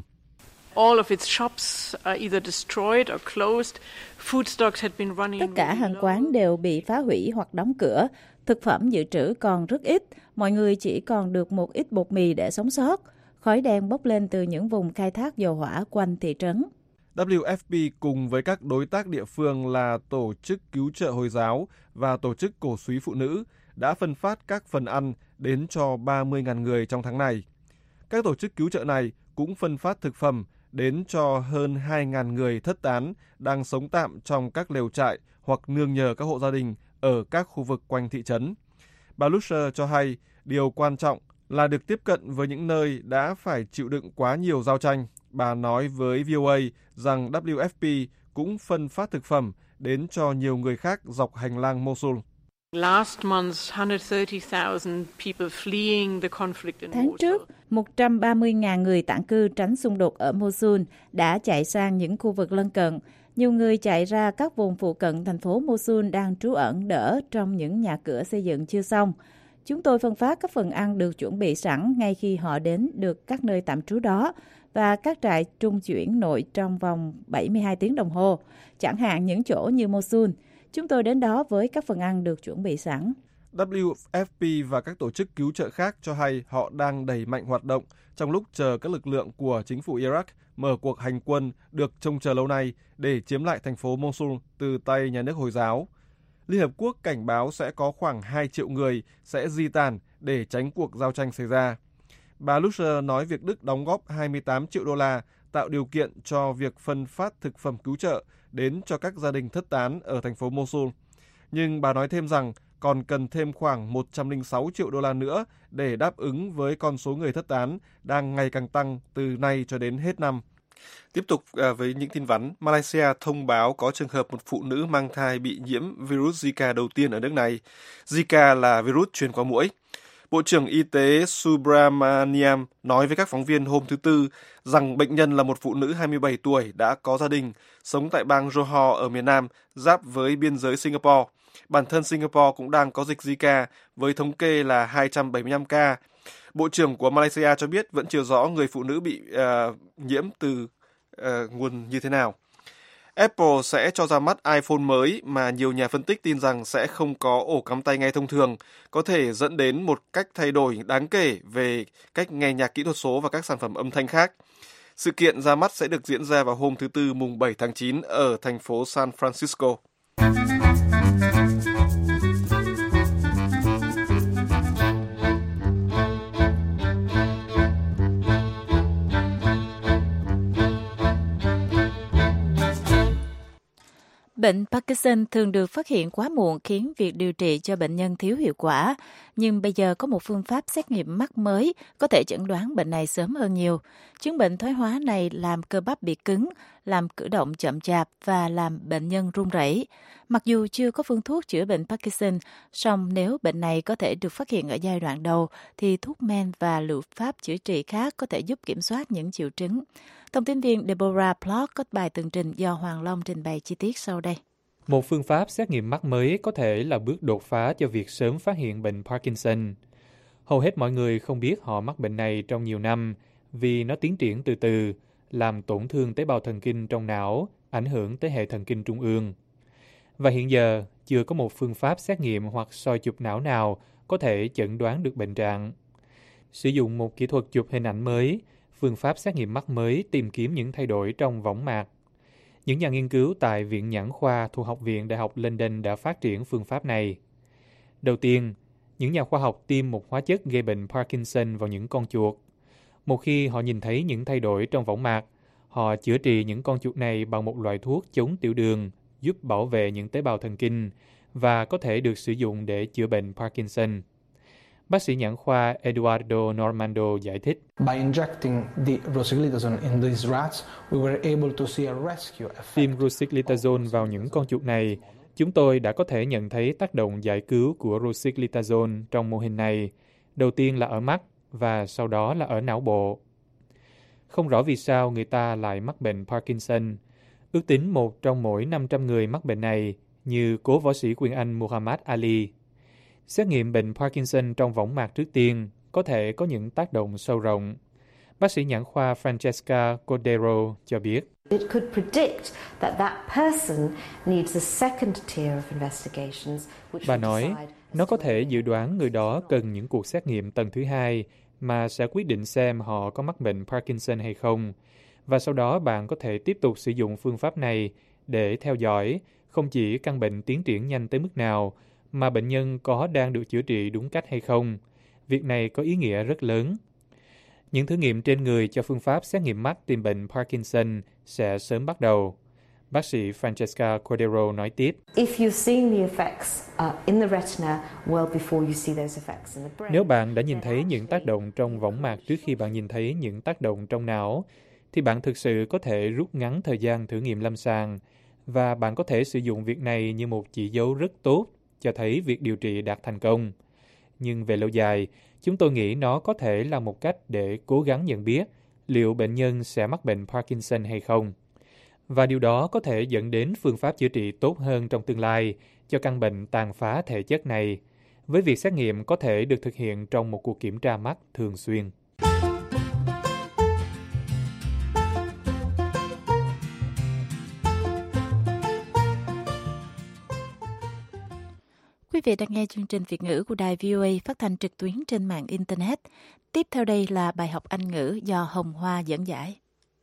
[SPEAKER 1] Tất cả hàng quán đều bị phá hủy hoặc đóng cửa. Thực phẩm dự trữ còn rất ít. Mọi người chỉ còn được một ít bột mì để sống sót. Khói đen bốc lên từ những vùng khai thác dầu hỏa quanh thị trấn.
[SPEAKER 3] WFP cùng với các đối tác địa phương là Tổ chức Cứu trợ Hồi giáo và Tổ chức Cổ súy Phụ nữ đã phân phát các phần ăn đến cho 30.000 người trong tháng này. Các tổ chức cứu trợ này cũng phân phát thực phẩm đến cho hơn 2.000 người thất tán đang sống tạm trong các lều trại hoặc nương nhờ các hộ gia đình ở các khu vực quanh thị trấn. Bà Luscher cho hay điều quan trọng là được tiếp cận với những nơi đã phải chịu đựng quá nhiều giao tranh. Bà nói với VOA rằng WFP cũng phân phát thực phẩm đến cho nhiều người khác dọc hành lang Mosul.
[SPEAKER 1] Tháng trước, 130.000 người tản cư tránh xung đột ở Mosul đã chạy sang những khu vực lân cận. Nhiều người chạy ra các vùng phụ cận thành phố Mosul đang trú ẩn đỡ trong những nhà cửa xây dựng chưa xong. Chúng tôi phân phát các phần ăn được chuẩn bị sẵn ngay khi họ đến được các nơi tạm trú đó và các trại trung chuyển nội trong vòng 72 tiếng đồng hồ, chẳng hạn những chỗ như Mosul. Chúng tôi đến đó với các phần ăn được chuẩn bị sẵn.
[SPEAKER 3] WFP và các tổ chức cứu trợ khác cho hay họ đang đẩy mạnh hoạt động trong lúc chờ các lực lượng của chính phủ Iraq mở cuộc hành quân được trông chờ lâu nay để chiếm lại thành phố Mosul từ tay nhà nước Hồi giáo. Liên Hợp Quốc cảnh báo sẽ có khoảng 2 triệu người sẽ di tản để tránh cuộc giao tranh xảy ra. Bà Luscher nói việc Đức đóng góp 28 triệu đô la tạo điều kiện cho việc phân phát thực phẩm cứu trợ đến cho các gia đình thất tán ở thành phố Mosul. Nhưng bà nói thêm rằng còn cần thêm khoảng 106 triệu đô la nữa để đáp ứng với con số người thất tán đang ngày càng tăng từ nay cho đến hết năm. Tiếp tục với những tin vắn, Malaysia thông báo có trường hợp một phụ nữ mang thai bị nhiễm virus Zika đầu tiên ở nước này. Zika là virus truyền qua muỗi. Bộ trưởng Y tế Subramaniam nói với các phóng viên hôm thứ Tư rằng bệnh nhân là một phụ nữ 27 tuổi đã có gia đình, sống tại bang Johor ở miền Nam, giáp với biên giới Singapore. Bản thân Singapore cũng đang có dịch Zika với thống kê là 275 ca. Bộ trưởng của Malaysia cho biết vẫn chưa rõ người phụ nữ bị nhiễm từ nguồn như thế nào. Apple sẽ cho ra mắt iPhone mới mà nhiều nhà phân tích tin rằng sẽ không có ổ cắm tai nghe thông thường, có thể dẫn đến một cách thay đổi đáng kể về cách nghe nhạc kỹ thuật số và các sản phẩm âm thanh khác. Sự kiện ra mắt sẽ được diễn ra vào hôm thứ Tư mùng 7 tháng 9 ở thành phố San Francisco.
[SPEAKER 1] Bệnh Parkinson thường được phát hiện quá muộn khiến việc điều trị cho bệnh nhân thiếu hiệu quả. Nhưng bây giờ có một phương pháp xét nghiệm mắt mới có thể chẩn đoán bệnh này sớm hơn nhiều. Chứng bệnh thoái hóa này làm cơ bắp bị cứng, làm cử động chậm chạp và làm bệnh nhân run rẩy. Mặc dù chưa có phương thuốc chữa bệnh Parkinson, song nếu bệnh này có thể được phát hiện ở giai đoạn đầu, thì thuốc men và liệu pháp chữa trị khác có thể giúp kiểm soát những triệu chứng. Thông tin viên Deborah Plot có bài tường trình do Hoàng Long trình bày chi tiết sau đây.
[SPEAKER 7] Một phương pháp xét nghiệm mắt mới có thể là bước đột phá cho việc sớm phát hiện bệnh Parkinson. Hầu hết mọi người không biết họ mắc bệnh này trong nhiều năm vì nó tiến triển từ từ, làm tổn thương tế bào thần kinh trong não, ảnh hưởng tới hệ thần kinh trung ương. Và hiện giờ, chưa có một phương pháp xét nghiệm hoặc soi chụp não nào có thể chẩn đoán được bệnh trạng. Sử dụng một kỹ thuật chụp hình ảnh mới, phương pháp xét nghiệm mắt mới tìm kiếm những thay đổi trong võng mạc. Những nhà nghiên cứu tại Viện Nhãn khoa thuộc Học viện Đại học London đã phát triển phương pháp này. Đầu tiên, những nhà khoa học tiêm một hóa chất gây bệnh Parkinson vào những con chuột. Một khi họ nhìn thấy những thay đổi trong võng mạc, họ chữa trị những con chuột này bằng một loại thuốc chống tiểu đường, giúp bảo vệ những tế bào thần kinh và có thể được sử dụng để chữa bệnh Parkinson. Bác sĩ nhãn khoa Eduardo Normando giải thích. Tiêm rosiglitazone vào những con chuột này, chúng tôi đã có thể nhận thấy tác động giải cứu của rosiglitazone trong mô hình này. Đầu tiên là ở mắt và sau đó là ở não bộ. Không rõ vì sao người ta lại mắc bệnh Parkinson. Ước tính 1 trong mỗi 500 người mắc bệnh này, như cố võ sĩ quyền Anh Muhammad Ali. Xét nghiệm bệnh Parkinson trong võng mạc trước tiên có thể có những tác động sâu rộng. Bác sĩ nhãn khoa Francesca Cordero cho biết.
[SPEAKER 16] It could predict that that person needs a second tier of investigations.
[SPEAKER 7] Bà nói, nó có thể dự đoán người đó cần những cuộc xét nghiệm tầng thứ hai mà sẽ quyết định xem họ có mắc bệnh Parkinson hay không. Và sau đó bạn có thể tiếp tục sử dụng phương pháp này để theo dõi không chỉ căn bệnh tiến triển nhanh tới mức nào, mà bệnh nhân có đang được chữa trị đúng cách hay không. Việc này có ý nghĩa rất lớn. Những thử nghiệm trên người cho phương pháp xét nghiệm mắt tìm bệnh Parkinson sẽ sớm bắt đầu. Bác sĩ Francesca Cordero nói tiếp. Nếu bạn đã nhìn thấy những tác động trong võng mạc trước khi bạn nhìn thấy những tác động trong não, thì bạn thực sự có thể rút ngắn thời gian thử nghiệm lâm sàng, và bạn có thể sử dụng việc này như một chỉ dấu rất tốt cho thấy việc điều trị đạt thành công. Nhưng về lâu dài, chúng tôi nghĩ nó có thể là một cách để cố gắng nhận biết liệu bệnh nhân sẽ mắc bệnh Parkinson hay không. Và điều đó có thể dẫn đến phương pháp chữa trị tốt hơn trong tương lai cho căn bệnh tàn phá thể chất này, với việc xét nghiệm có thể được thực hiện trong một cuộc kiểm tra mắt thường xuyên.
[SPEAKER 1] Quý vị đang nghe chương trình Việt ngữ của Đài VOA phát thanh trực tuyến trên mạng Internet. Tiếp theo đây là bài học Anh ngữ do Hồng Hoa dẫn giải.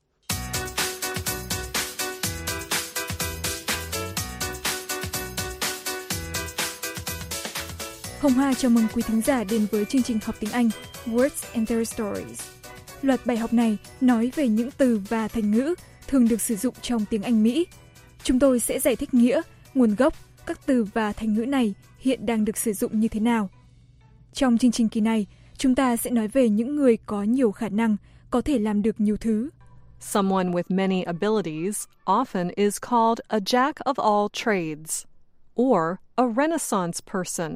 [SPEAKER 12] Hồng Hoa chào mừng quý thính giả đến với chương trình học tiếng Anh Words and Their Stories. Loạt bài học này nói về những từ và thành ngữ thường được sử dụng trong tiếng Anh Mỹ. Chúng tôi sẽ giải thích nghĩa, nguồn gốc, các từ và thành ngữ này hiện đang được sử dụng như thế nào. Trong chương trình kỳ này, chúng ta sẽ nói về những người có nhiều khả năng, có thể làm được nhiều thứ.
[SPEAKER 17] Someone with many abilities often is called a jack of all trades, or a Renaissance person.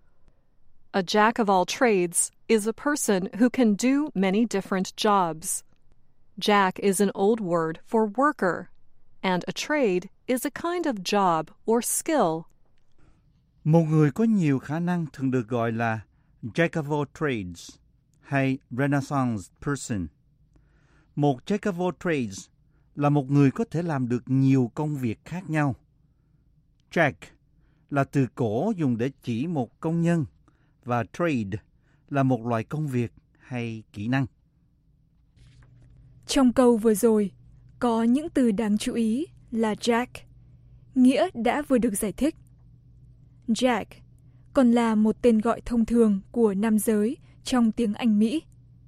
[SPEAKER 17] A jack of all trades is a person who can do many different jobs. Jack is an old word for worker, and a trade is a kind of job or skill.
[SPEAKER 5] Một người có nhiều khả năng thường được gọi là Jack of all trades hay Renaissance person. Một Jack of all trades là một người có thể làm được nhiều công việc khác nhau. Jack là từ cổ dùng để chỉ một công nhân và trade là một loại công việc hay kỹ năng.
[SPEAKER 12] Trong câu vừa rồi, có những từ đáng chú ý là Jack. Nghĩa đã vừa được giải thích. Jack còn là một tên gọi thông thường của nam giới trong tiếng Anh Mỹ.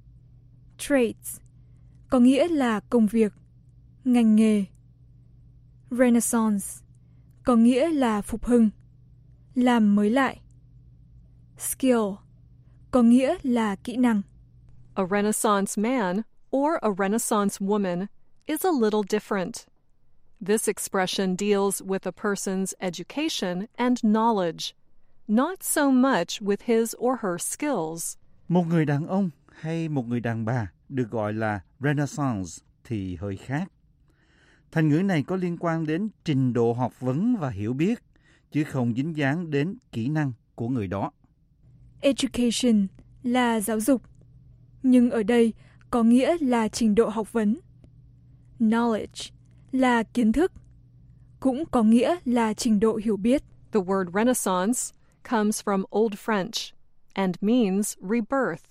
[SPEAKER 12] Trades có nghĩa là công việc, ngành nghề. Renaissance có nghĩa là phục hưng, làm mới lại. Skill có nghĩa là kỹ năng.
[SPEAKER 17] A Renaissance man or a Renaissance woman is a little different. This expression deals with a person's education and knowledge, not so much with his or her skills.
[SPEAKER 5] Một người đàn ông hay một người đàn bà được gọi là Renaissance thì hơi khác. Thành ngữ này có liên quan đến trình độ học vấn và hiểu biết, chứ không dính dáng đến kỹ năng của người đó.
[SPEAKER 12] Education là giáo dục, nhưng ở đây có nghĩa là trình độ học vấn. Knowledge là kiến thức, cũng có nghĩa là trình độ hiểu biết.
[SPEAKER 17] The word Renaissance comes from Old French and means rebirth.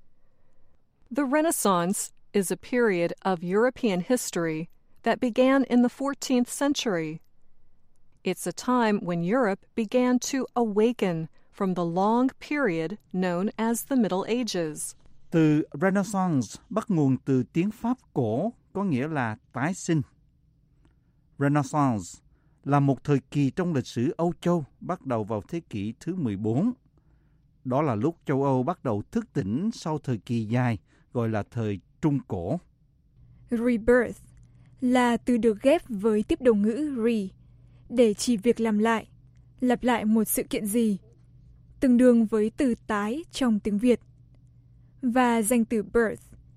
[SPEAKER 17] The Renaissance is a period of European history that began in the 14th century. It's a time when Europe began to awaken from the long period known as the Middle Ages.
[SPEAKER 5] Từ Renaissance bắt nguồn từ tiếng Pháp cổ có nghĩa là tái sinh. Renaissance là một thời kỳ trong lịch sử Âu Châu bắt đầu vào thế kỷ thứ 14. Đó là lúc châu Âu bắt đầu thức tỉnh sau thời kỳ dài gọi là thời Trung Cổ.
[SPEAKER 12] Rebirth là từ được ghép với tiếp đầu ngữ re để chỉ việc làm lại, lặp lại một sự kiện gì, tương đương với từ tái trong tiếng Việt. Và danh từ birth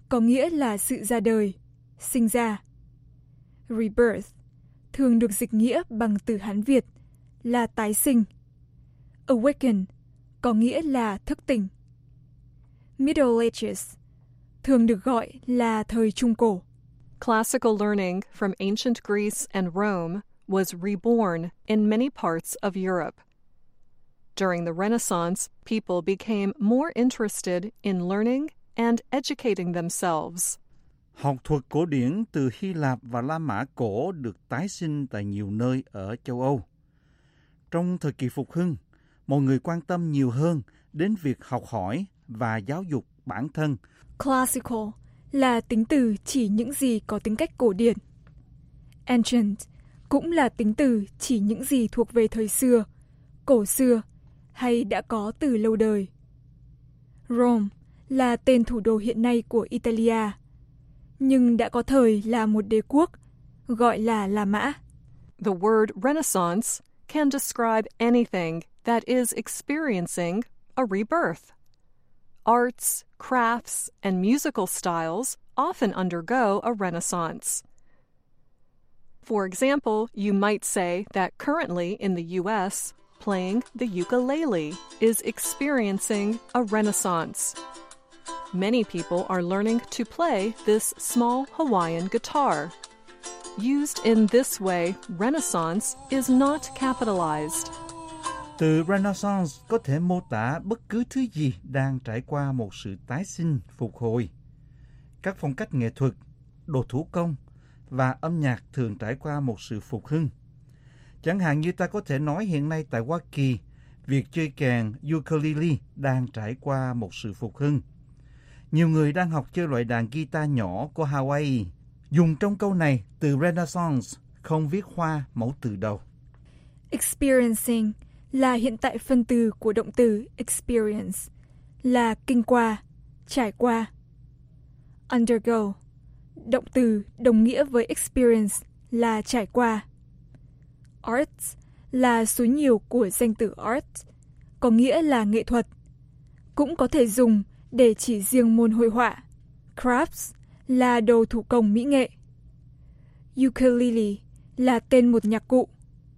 [SPEAKER 12] có nghĩa là sự ra đời, sinh ra. Rebirth thường được dịch nghĩa bằng từ Hán Việt là tái sinh. Awaken có nghĩa là thức tỉnh. Middle Ages thường được gọi là thời Trung Cổ.
[SPEAKER 17] Classical learning from ancient Greece and Rome was reborn in many parts of Europe. During the Renaissance, people became more interested in learning and educating themselves.
[SPEAKER 5] Học thuật cổ điển từ Hy Lạp và La Mã cổ được tái sinh tại nhiều nơi ở châu Âu. Trong thời kỳ phục hưng, mọi người quan tâm nhiều hơn đến việc học hỏi và giáo dục bản thân.
[SPEAKER 12] Classical là tính từ chỉ những gì có tính cách cổ điển. Ancient cũng là tính từ chỉ những gì thuộc về thời xưa, cổ xưa hay đã có từ lâu đời. Rome là tên thủ đô hiện nay của Italia, nhưng đã có thời là một đế quốc, gọi là La Mã.
[SPEAKER 17] The word Renaissance can describe anything that is experiencing a rebirth. Arts, crafts, and musical styles often undergo a renaissance. For example, you might say that currently in the U.S., playing the ukulele is experiencing a renaissance. Many people are learning to play this small Hawaiian guitar. Used in this way, Renaissance is not capitalized.
[SPEAKER 5] Từ Renaissance có thể mô tả bất cứ thứ gì đang trải qua một sự tái sinh, phục hồi. Các phong cách nghệ thuật, đồ thủ công và âm nhạc thường trải qua một sự phục hưng. Chẳng hạn như ta có thể nói hiện nay tại Hoa Kỳ, việc chơi kèn ukulele đang trải qua một sự phục hưng. Nhiều người đang học chơi loại đàn guitar nhỏ của Hawaii. Dùng trong câu này, từ Renaissance không viết hoa mẫu từ đầu.
[SPEAKER 12] Experiencing là hiện tại phân từ của động từ experience, là kinh qua, trải qua. Undergo, động từ đồng nghĩa với experience là trải qua. Arts là số nhiều của danh từ art, có nghĩa là nghệ thuật. Cũng có thể dùng để chỉ riêng môn hội họa. Crafts là đồ thủ công mỹ nghệ. Ukulele là tên một nhạc cụ.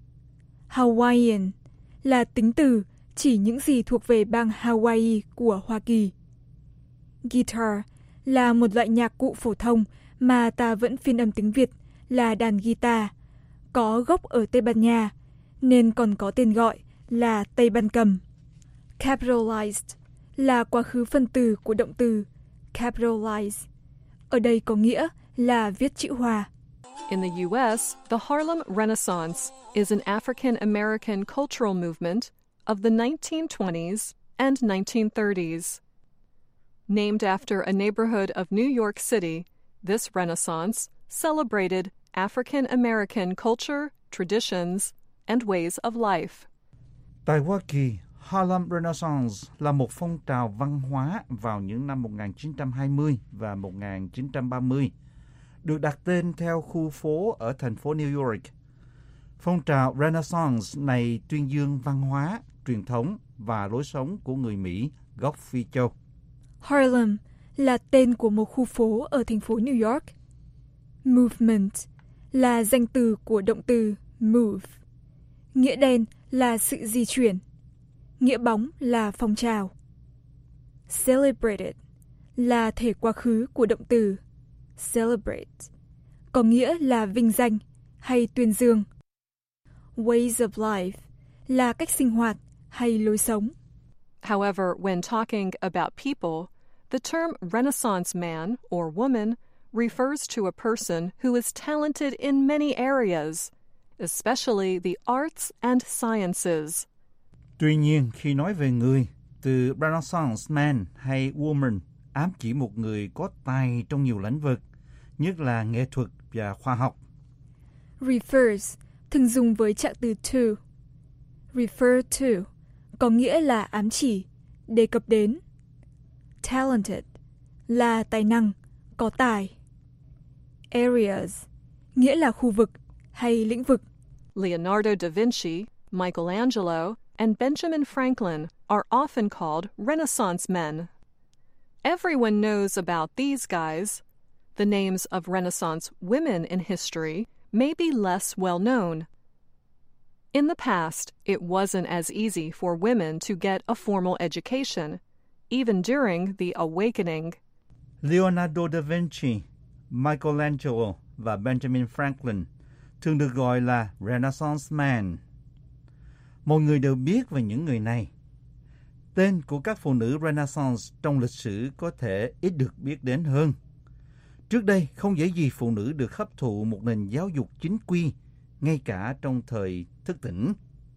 [SPEAKER 12] Hawaiian là tính từ chỉ những gì thuộc về bang Hawaii của Hoa Kỳ. Guitar là một loại nhạc cụ phổ thông mà ta vẫn phiên âm tiếng Việt là đàn guitar, có gốc ở Tây Ban Nha, nên còn có tên gọi là Tây Ban cầm. Capitalized là quá khứ phân từ của động từ capitalize. Ở đây có nghĩa là viết chữ hoa.
[SPEAKER 17] In the U.S., the Harlem Renaissance is an African-American cultural movement of the 1920s and 1930s. Named after a neighborhood of New York City, this Renaissance celebrated African-American culture, traditions, and ways of life.
[SPEAKER 5] Tại Hoa Kỳ, Harlem Renaissance là một phong trào văn hóa vào những năm 1920 và 1930, được đặt tên theo khu phố ở thành phố New York. Phong trào Renaissance này tuyên dương văn hóa, truyền thống và lối sống của người Mỹ gốc Phi Châu.
[SPEAKER 12] Harlem là tên của một khu phố ở thành phố New York. Movement là danh từ của động từ move. Nghĩa đen là sự di chuyển. Nghĩa bóng là phong trào. Celebrated là thể quá khứ của động từ celebrate, có nghĩa là vinh danh hay tuyên dương. Ways of life là cách sinh hoạt hay lối sống.
[SPEAKER 17] However, when talking about people, the term Renaissance man or woman refers to a person who is talented in many areas, especially the arts and sciences.
[SPEAKER 5] Tuy nhiên, khi nói về người, từ Renaissance man hay woman ám chỉ một người có tài trong nhiều lĩnh vực, nhất là nghệ thuật và khoa học.
[SPEAKER 12] Refers thường dùng với trạng từ to. Refer to có nghĩa là ám chỉ, đề cập đến. Talented là tài năng, có tài. Areas nghĩa là khu vực hay lĩnh vực.
[SPEAKER 17] Leonardo da Vinci, Michelangelo, and Benjamin Franklin are often called Renaissance men. Everyone knows about these guys. The names of Renaissance women in history may be less well known. In the past, it wasn't as easy for women to get a formal education, even during the Awakening.
[SPEAKER 5] Leonardo da Vinci, Michelangelo và Benjamin Franklin thường được gọi là Renaissance Man. Mọi người đều biết về những người này. Tên của các phụ nữ Renaissance trong lịch sử có thể ít được biết đến hơn. Trước đây, không dễ gì phụ nữ được hấp thụ một nền giáo dục chính quy, ngay cả trong thời thức tỉnh.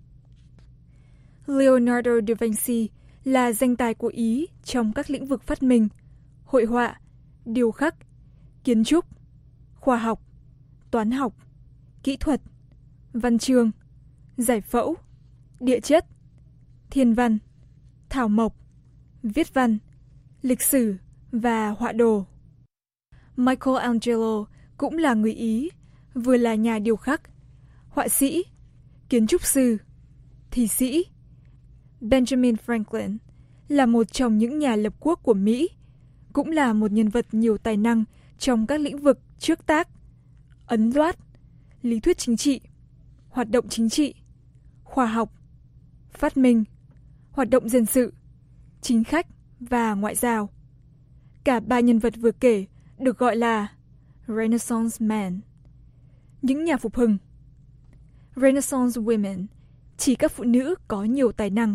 [SPEAKER 12] Leonardo da Vinci là danh tài của Ý trong các lĩnh vực phát minh, hội họa, điêu khắc, kiến trúc, khoa học, toán học, kỹ thuật, văn chương, giải phẫu, địa chất, thiên văn, thảo mộc, viết văn, lịch sử và họa đồ. Michelangelo cũng là người Ý, vừa là nhà điêu khắc, họa sĩ, kiến trúc sư, thi sĩ. Benjamin Franklin là một trong những nhà lập quốc của Mỹ, cũng là một nhân vật nhiều tài năng trong các lĩnh vực trước tác, ấn loát, lý thuyết chính trị, hoạt động chính trị, khoa học, phát minh, hoạt động dân sự, chính khách và ngoại giao. Cả ba nhân vật vừa kể được gọi là Renaissance Man, những nhà phục hưng. Renaissance Women chỉ các phụ nữ có nhiều tài năng.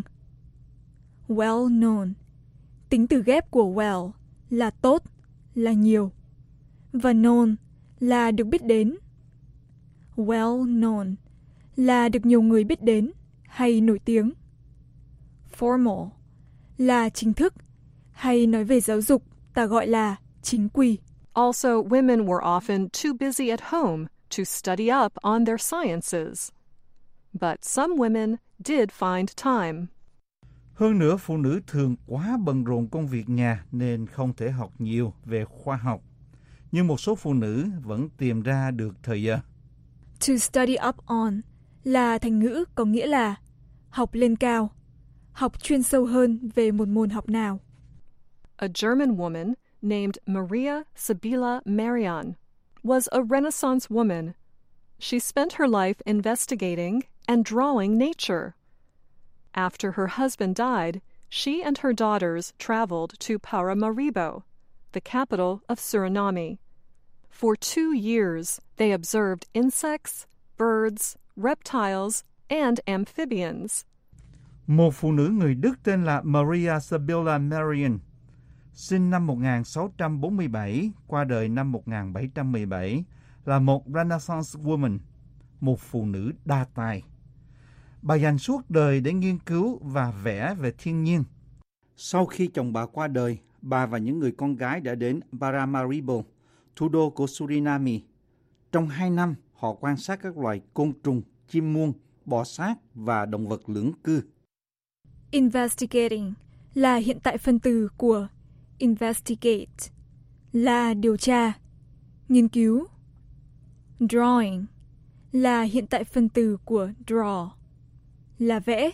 [SPEAKER 12] Well known, tính từ ghép của well là tốt, là nhiều, và known là được biết đến. Well known là được nhiều người biết đến hay nổi tiếng. Formal là chính thức, hay nói về giáo dục ta gọi là chính quy.
[SPEAKER 17] Also, women were often too busy at home to study up on their sciences. But some women did find time.
[SPEAKER 5] Hơn nữa, phụ nữ thường quá bận rộn công việc nhà nên không thể học nhiều về khoa học. Nhưng một số phụ nữ vẫn tìm ra được thời giờ.
[SPEAKER 12] To study up on là thành ngữ có nghĩa là học lên cao, học chuyên sâu hơn về một môn học nào.
[SPEAKER 17] A German woman named Maria Sibylla Merian was a Renaissance woman. She spent her life investigating and drawing nature. After her husband died, she and her daughters traveled to Paramaribo, the capital of Suriname. For 2 years, they observed insects, birds, reptiles, and amphibians.
[SPEAKER 5] Một phụ nữ người Đức tên là Maria Sibylla Merian, sinh năm 1647, qua đời năm 1717, là một Renaissance woman, một phụ nữ đa tài. Bà dành suốt đời để nghiên cứu và vẽ về thiên nhiên. Sau khi chồng bà qua đời, bà và những người con gái đã đến Paramaribo, thủ đô của Suriname. Trong 2 năm, họ quan sát các loài côn trùng, chim muông, bò sát và động vật lưỡng cư.
[SPEAKER 12] Investigating là hiện tại phân từ của investigate, là điều tra, nghiên cứu. Drawing là hiện tại phân từ của draw, là vẽ.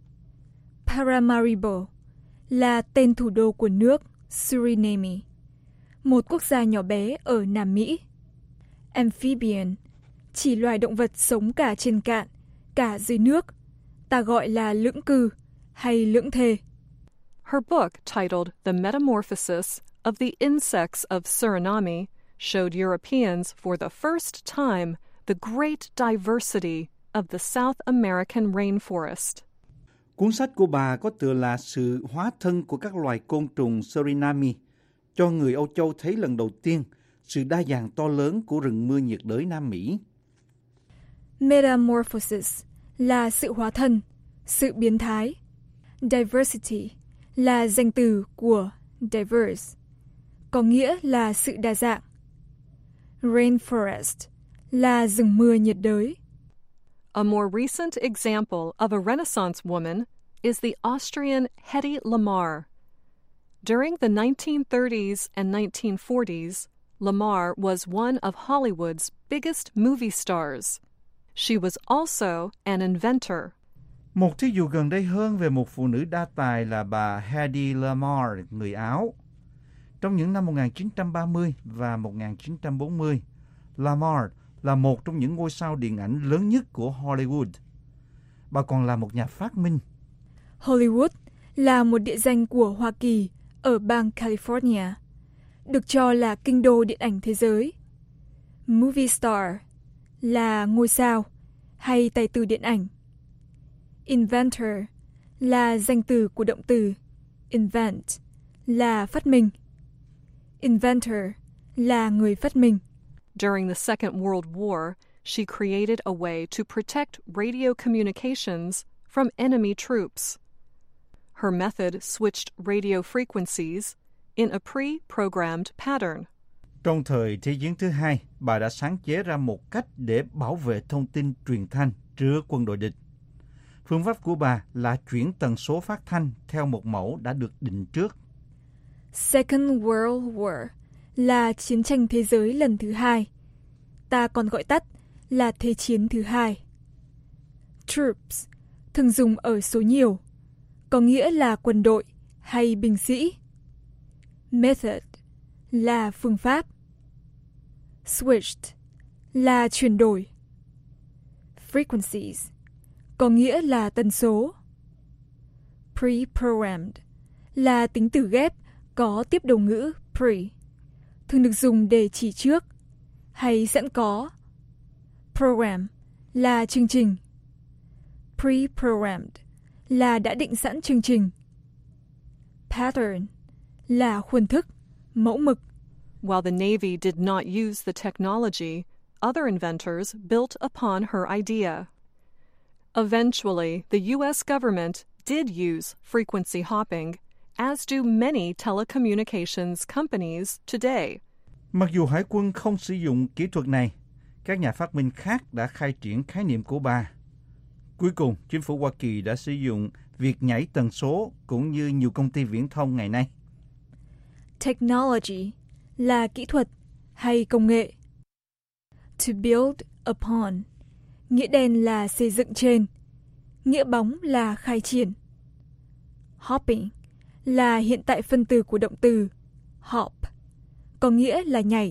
[SPEAKER 12] Paramaribo là tên thủ đô của nước Suriname, một quốc gia nhỏ bé ở Nam Mỹ. Amphibian chỉ loài động vật sống cả trên cạn, cả dưới nước, ta gọi là lưỡng cư hay lưỡng thê.
[SPEAKER 17] Her book, titled The Metamorphosis of the Insects of Suriname, showed Europeans for the first time the great diversity of the South American rainforest.
[SPEAKER 5] Cuốn sách của bà có tựa là Sự hóa thân của các loài côn trùng Suriname, cho người Âu Châu thấy lần đầu tiên sự đa dạng to lớn của rừng mưa nhiệt đới Nam Mỹ.
[SPEAKER 12] Metamorphosis là sự hóa thân, sự biến thái. Diversity là danh từ của diverse, có nghĩa là sự đa dạng. Rainforest là rừng mưa nhiệt đới.
[SPEAKER 17] A more recent example of a Renaissance woman is the Austrian Hedy Lamarr. During the 1930s and 1940s, Lamarr was one of Hollywood's biggest movie stars. She was also an inventor.
[SPEAKER 5] Một thí dụ gần đây hơn về một phụ nữ đa tài là bà Hedy Lamarr, người Áo. Trong những năm 1930 và 1940, Lamar là một trong những ngôi sao điện ảnh lớn nhất của Hollywood. Bà còn là một nhà phát minh.
[SPEAKER 12] Hollywood là một địa danh của Hoa Kỳ ở bang California, được cho là kinh đô điện ảnh thế giới. Movie star là ngôi sao hay tài tử điện ảnh. Inventor là danh từ của động từ invent là phát minh. Inventor là người phát minh.
[SPEAKER 17] During the Second World War, she created a way to protect radio communications from enemy troops. Her method switched radio frequencies in a pre-programmed pattern.
[SPEAKER 5] Trong thời Thế chiến thứ hai, bà đã sáng chế ra một cách để bảo vệ thông tin truyền thanh trước quân đội địch. Phương pháp của bà là chuyển tần số phát thanh theo một mẫu đã được định trước.
[SPEAKER 12] Second World War là chiến tranh thế giới lần thứ hai. Ta còn gọi tắt là Thế chiến thứ hai. Troops thường dùng ở số nhiều, có nghĩa là quân đội hay binh sĩ. Method là phương pháp. Switched là chuyển đổi. Frequencies có nghĩa là tần số. Pre-programmed là tính từ ghép có tiếp đầu ngữ pre, thường được dùng để chỉ trước hay sẵn có. Program là chương trình. Pre-programmed là đã định sẵn chương trình. Pattern là khuôn thức, mẫu mực.
[SPEAKER 17] While the Navy did not use the technology, other inventors built upon her idea. Eventually, the U.S. government did use frequency hopping, as do many telecommunications companies today.
[SPEAKER 5] Mặc dù Hải quân không sử dụng kỹ thuật này, các nhà phát minh khác đã khai triển khái niệm của bà. Cuối cùng, chính phủ Hoa Kỳ đã sử dụng việc nhảy tần số cũng như nhiều công ty viễn thông ngày nay.
[SPEAKER 12] Technology là kỹ thuật hay công nghệ. To build upon, nghĩa đen là xây dựng trên, nghĩa bóng là khai triển. Hopping là hiện tại phân từ của động từ hop, có nghĩa là nhảy.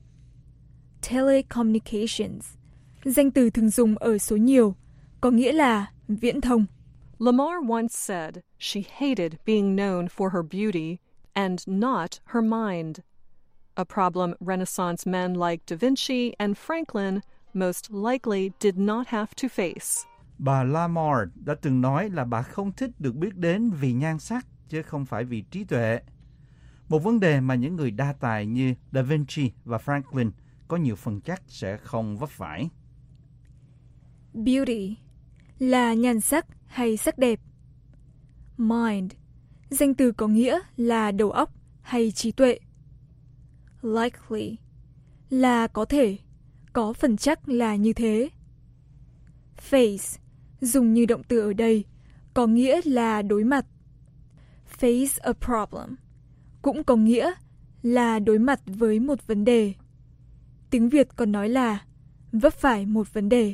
[SPEAKER 12] Telecommunications, danh từ thường dùng ở số nhiều, có nghĩa là viễn thông.
[SPEAKER 17] Lamar once said she hated being known for her beauty and not her mind. A problem Renaissance men like Da Vinci and Franklin most likely did not have to face.
[SPEAKER 5] Bà Lamar đã từng nói là bà không thích được biết đến vì nhan sắc, chứ không phải vì trí tuệ. Một vấn đề mà những người đa tài như Da Vinci và Franklin có nhiều phần chắc sẽ không vấp phải.
[SPEAKER 12] Beauty là nhan sắc hay sắc đẹp. Mind, danh từ có nghĩa là đầu óc hay trí tuệ. Likely là có thể, có phần chắc là như thế. Face, dùng như động từ ở đây, có nghĩa là đối mặt. Face a problem cũng có nghĩa là đối mặt với một vấn đề. Tiếng Việt còn nói là vấp phải một vấn đề.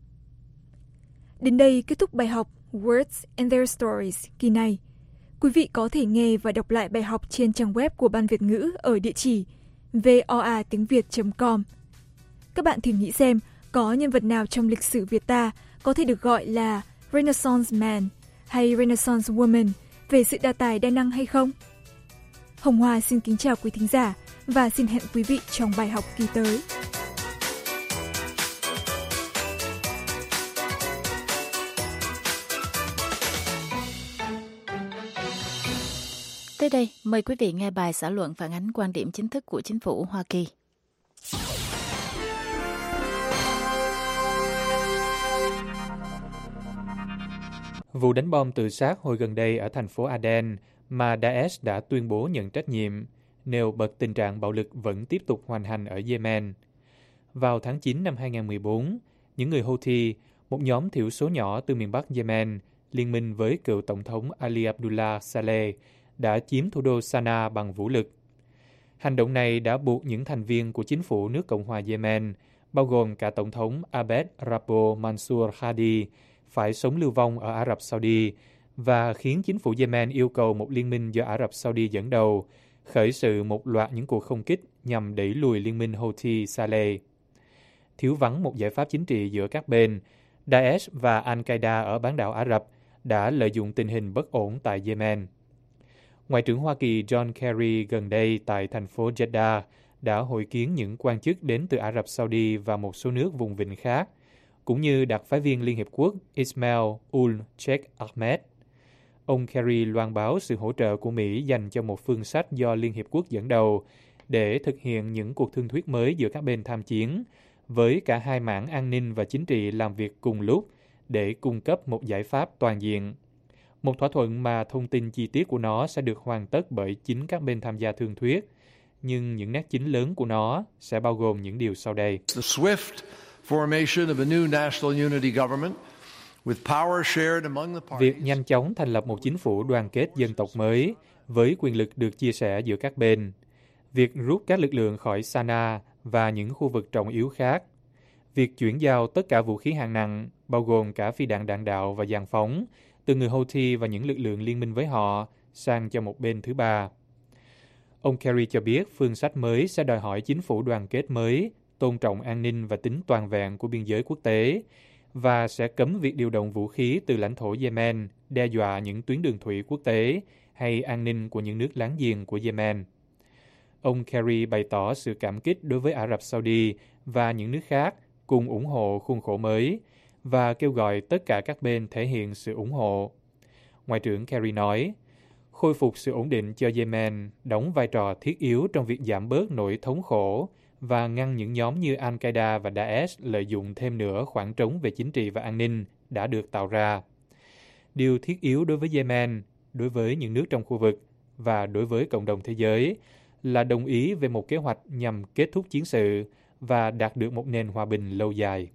[SPEAKER 12] Đến đây kết thúc bài học Words and Their Stories kỳ này. Quý vị có thể nghe và đọc lại bài học trên trang web của Ban Việt ngữ ở địa chỉ voatengviet.com. Các bạn thử nghĩ xem có nhân vật nào trong lịch sử Việt ta có thể được gọi là Renaissance Man hay Renaissance Woman về sự đa tài đa năng hay không? Hồng Hoa xin kính chào quý thính giả và xin hẹn quý vị trong bài học kỳ tới.
[SPEAKER 1] Tới đây, mời quý vị nghe bài xã luận phản ánh quan điểm chính thức của chính phủ Hoa Kỳ.
[SPEAKER 7] Vụ đánh bom tự sát hồi gần đây ở thành phố Aden mà Daesh đã tuyên bố nhận trách nhiệm, nêu bật tình trạng bạo lực vẫn tiếp tục hoành hành ở Yemen. Vào tháng 9 năm 2014, những người Houthi, một nhóm thiểu số nhỏ từ miền Bắc Yemen, liên minh với cựu Tổng thống Ali Abdullah Saleh, đã chiếm thủ đô Sanaa bằng vũ lực. Hành động này đã buộc những thành viên của chính phủ nước Cộng hòa Yemen, bao gồm cả Tổng thống Abed Rabbo Mansour Hadi, phải sống lưu vong ở Ả Rập Saudi và khiến chính phủ Yemen yêu cầu một liên minh do Ả Rập Saudi dẫn đầu khởi sự một loạt những cuộc không kích nhằm đẩy lùi liên minh Houthi-Saleh. Thiếu vắng một giải pháp chính trị giữa các bên, Daesh và Al-Qaeda ở bán đảo Ả Rập đã lợi dụng tình hình bất ổn tại Yemen. Ngoại trưởng Hoa Kỳ John Kerry gần đây tại thành phố Jeddah đã hội kiến những quan chức đến từ Ả Rập Saudi và một số nước vùng vịnh khác, cũng như đặc phái viên Liên Hiệp Quốc Ismail Ul Sheikh Ahmed. Ông Kerry loan báo sự hỗ trợ của Mỹ dành cho một phương sách do Liên Hiệp Quốc dẫn đầu để thực hiện những cuộc thương thuyết mới giữa các bên tham chiến, với cả hai mảng an ninh và chính trị làm việc cùng lúc để cung cấp một giải pháp toàn diện. Một thỏa thuận mà thông tin chi tiết của nó sẽ được hoàn tất bởi chính các bên tham gia thương thuyết, nhưng những nét chính lớn của nó sẽ bao gồm những điều sau đây.
[SPEAKER 18] The swift formation of a new national unity government with power shared among the parties.
[SPEAKER 7] Việc nhanh chóng thành lập một chính phủ đoàn kết dân tộc mới với quyền lực được chia sẻ giữa các bên. Việc rút các lực lượng khỏi Sanaa và những khu vực trọng yếu khác. Việc chuyển giao tất cả vũ khí hạng nặng, bao gồm cả phi đạn đạn đạo và dàn phóng, từ người Houthi và những lực lượng liên minh với họ sang cho một bên thứ ba. Ông Kerry cho biết phương sách mới sẽ đòi hỏi chính phủ đoàn kết mới, tôn trọng an ninh và tính toàn vẹn của biên giới quốc tế, và sẽ cấm việc điều động vũ khí từ lãnh thổ Yemen, đe dọa những tuyến đường thủy quốc tế hay an ninh của những nước láng giềng của Yemen. Ông Kerry bày tỏ sự cảm kích đối với Ả Rập Saudi và những nước khác cùng ủng hộ khuôn khổ mới và kêu gọi tất cả các bên thể hiện sự ủng hộ. Ngoại trưởng Kerry nói, khôi phục sự ổn định cho Yemen đóng vai trò thiết yếu trong việc giảm bớt nỗi thống khổ và ngăn những nhóm như Al-Qaeda và Daesh lợi dụng thêm nữa khoảng trống về chính trị và an ninh đã được tạo ra. Điều thiết yếu đối với Yemen, đối với những nước trong khu vực và đối với cộng đồng thế giới là đồng ý về một kế hoạch nhằm kết thúc chiến sự và đạt được một nền hòa bình lâu dài.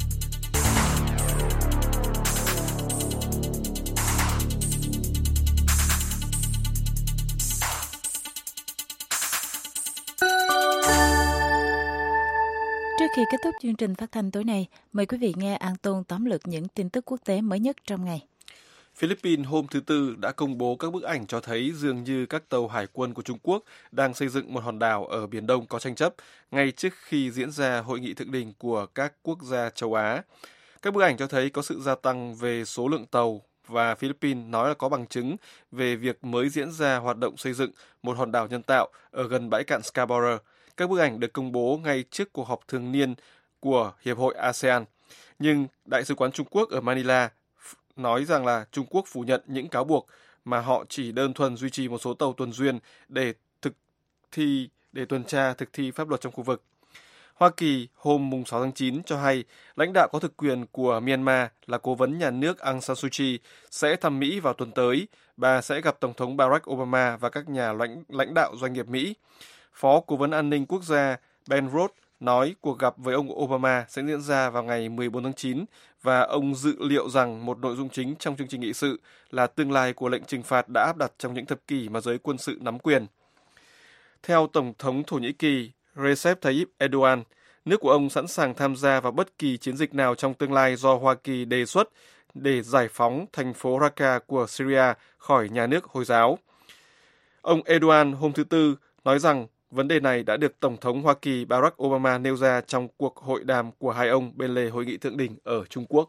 [SPEAKER 1] Trước khi kết thúc chương trình phát thanh tối nay, mời quý vị nghe An Tôn tóm lược những tin tức quốc tế mới nhất trong ngày.
[SPEAKER 3] Philippines hôm thứ Tư đã công bố các bức ảnh cho thấy dường như các tàu hải quân của Trung Quốc đang xây dựng một hòn đảo ở Biển Đông có tranh chấp, ngay trước khi diễn ra hội nghị thượng đỉnh của các quốc gia châu Á. Các bức ảnh cho thấy có sự gia tăng về số lượng tàu và Philippines nói là có bằng chứng về việc mới diễn ra hoạt động xây dựng một hòn đảo nhân tạo ở gần bãi cạn Scarborough. Các bức ảnh được công bố ngay trước cuộc họp thường niên của Hiệp hội ASEAN. Nhưng Đại sứ quán Trung Quốc ở Manila nói rằng là Trung Quốc phủ nhận những cáo buộc mà họ chỉ đơn thuần duy trì một số tàu tuần duyên để tuần tra thực thi pháp luật trong khu vực. Hoa Kỳ hôm 6 tháng 9 cho hay lãnh đạo có thực quyền của Myanmar là cố vấn nhà nước Aung San Suu Kyi sẽ thăm Mỹ vào tuần tới. Bà sẽ gặp Tổng thống Barack Obama và các nhà lãnh đạo doanh nghiệp Mỹ. Phó Cố vấn An ninh Quốc gia Ben Rhodes nói cuộc gặp với ông Obama sẽ diễn ra vào ngày 14 tháng 9 và ông dự liệu rằng một nội dung chính trong chương trình nghị sự là tương lai của lệnh trừng phạt đã áp đặt trong những thập kỷ mà giới quân sự nắm quyền. Theo Tổng thống Thổ Nhĩ Kỳ Recep Tayyip Erdogan, nước của ông sẵn sàng tham gia vào bất kỳ chiến dịch nào trong tương lai do Hoa Kỳ đề xuất để giải phóng thành phố Raqqa của Syria khỏi nhà nước Hồi giáo. Ông Erdogan hôm thứ Tư nói rằng vấn đề này đã được Tổng thống Hoa Kỳ Barack Obama nêu ra trong cuộc hội đàm của hai ông bên lề hội nghị thượng đỉnh ở Trung Quốc.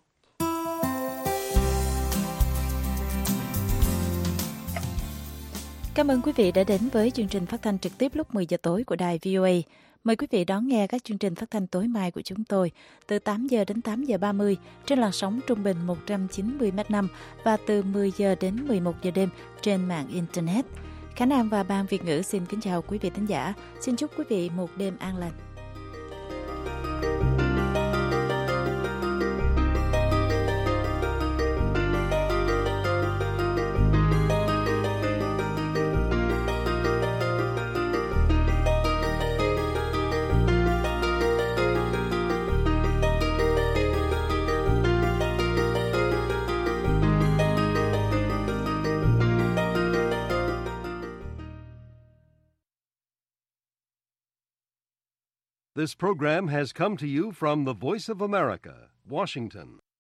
[SPEAKER 1] Cảm ơn quý vị đã đến với chương trình phát thanh trực tiếp lúc 10 giờ tối của đài VOA. Mời quý vị đón nghe các chương trình phát thanh tối mai của chúng tôi từ 8 giờ đến 8 giờ 30 trên làn sóng trung bình 190 m5 và từ 10 giờ đến 11 giờ đêm trên mạng Internet. Khánh An và Ban Việt ngữ xin kính chào quý vị thính giả. Xin chúc quý vị một đêm an lành.
[SPEAKER 19] This program has come to you from the Voice of America, Washington.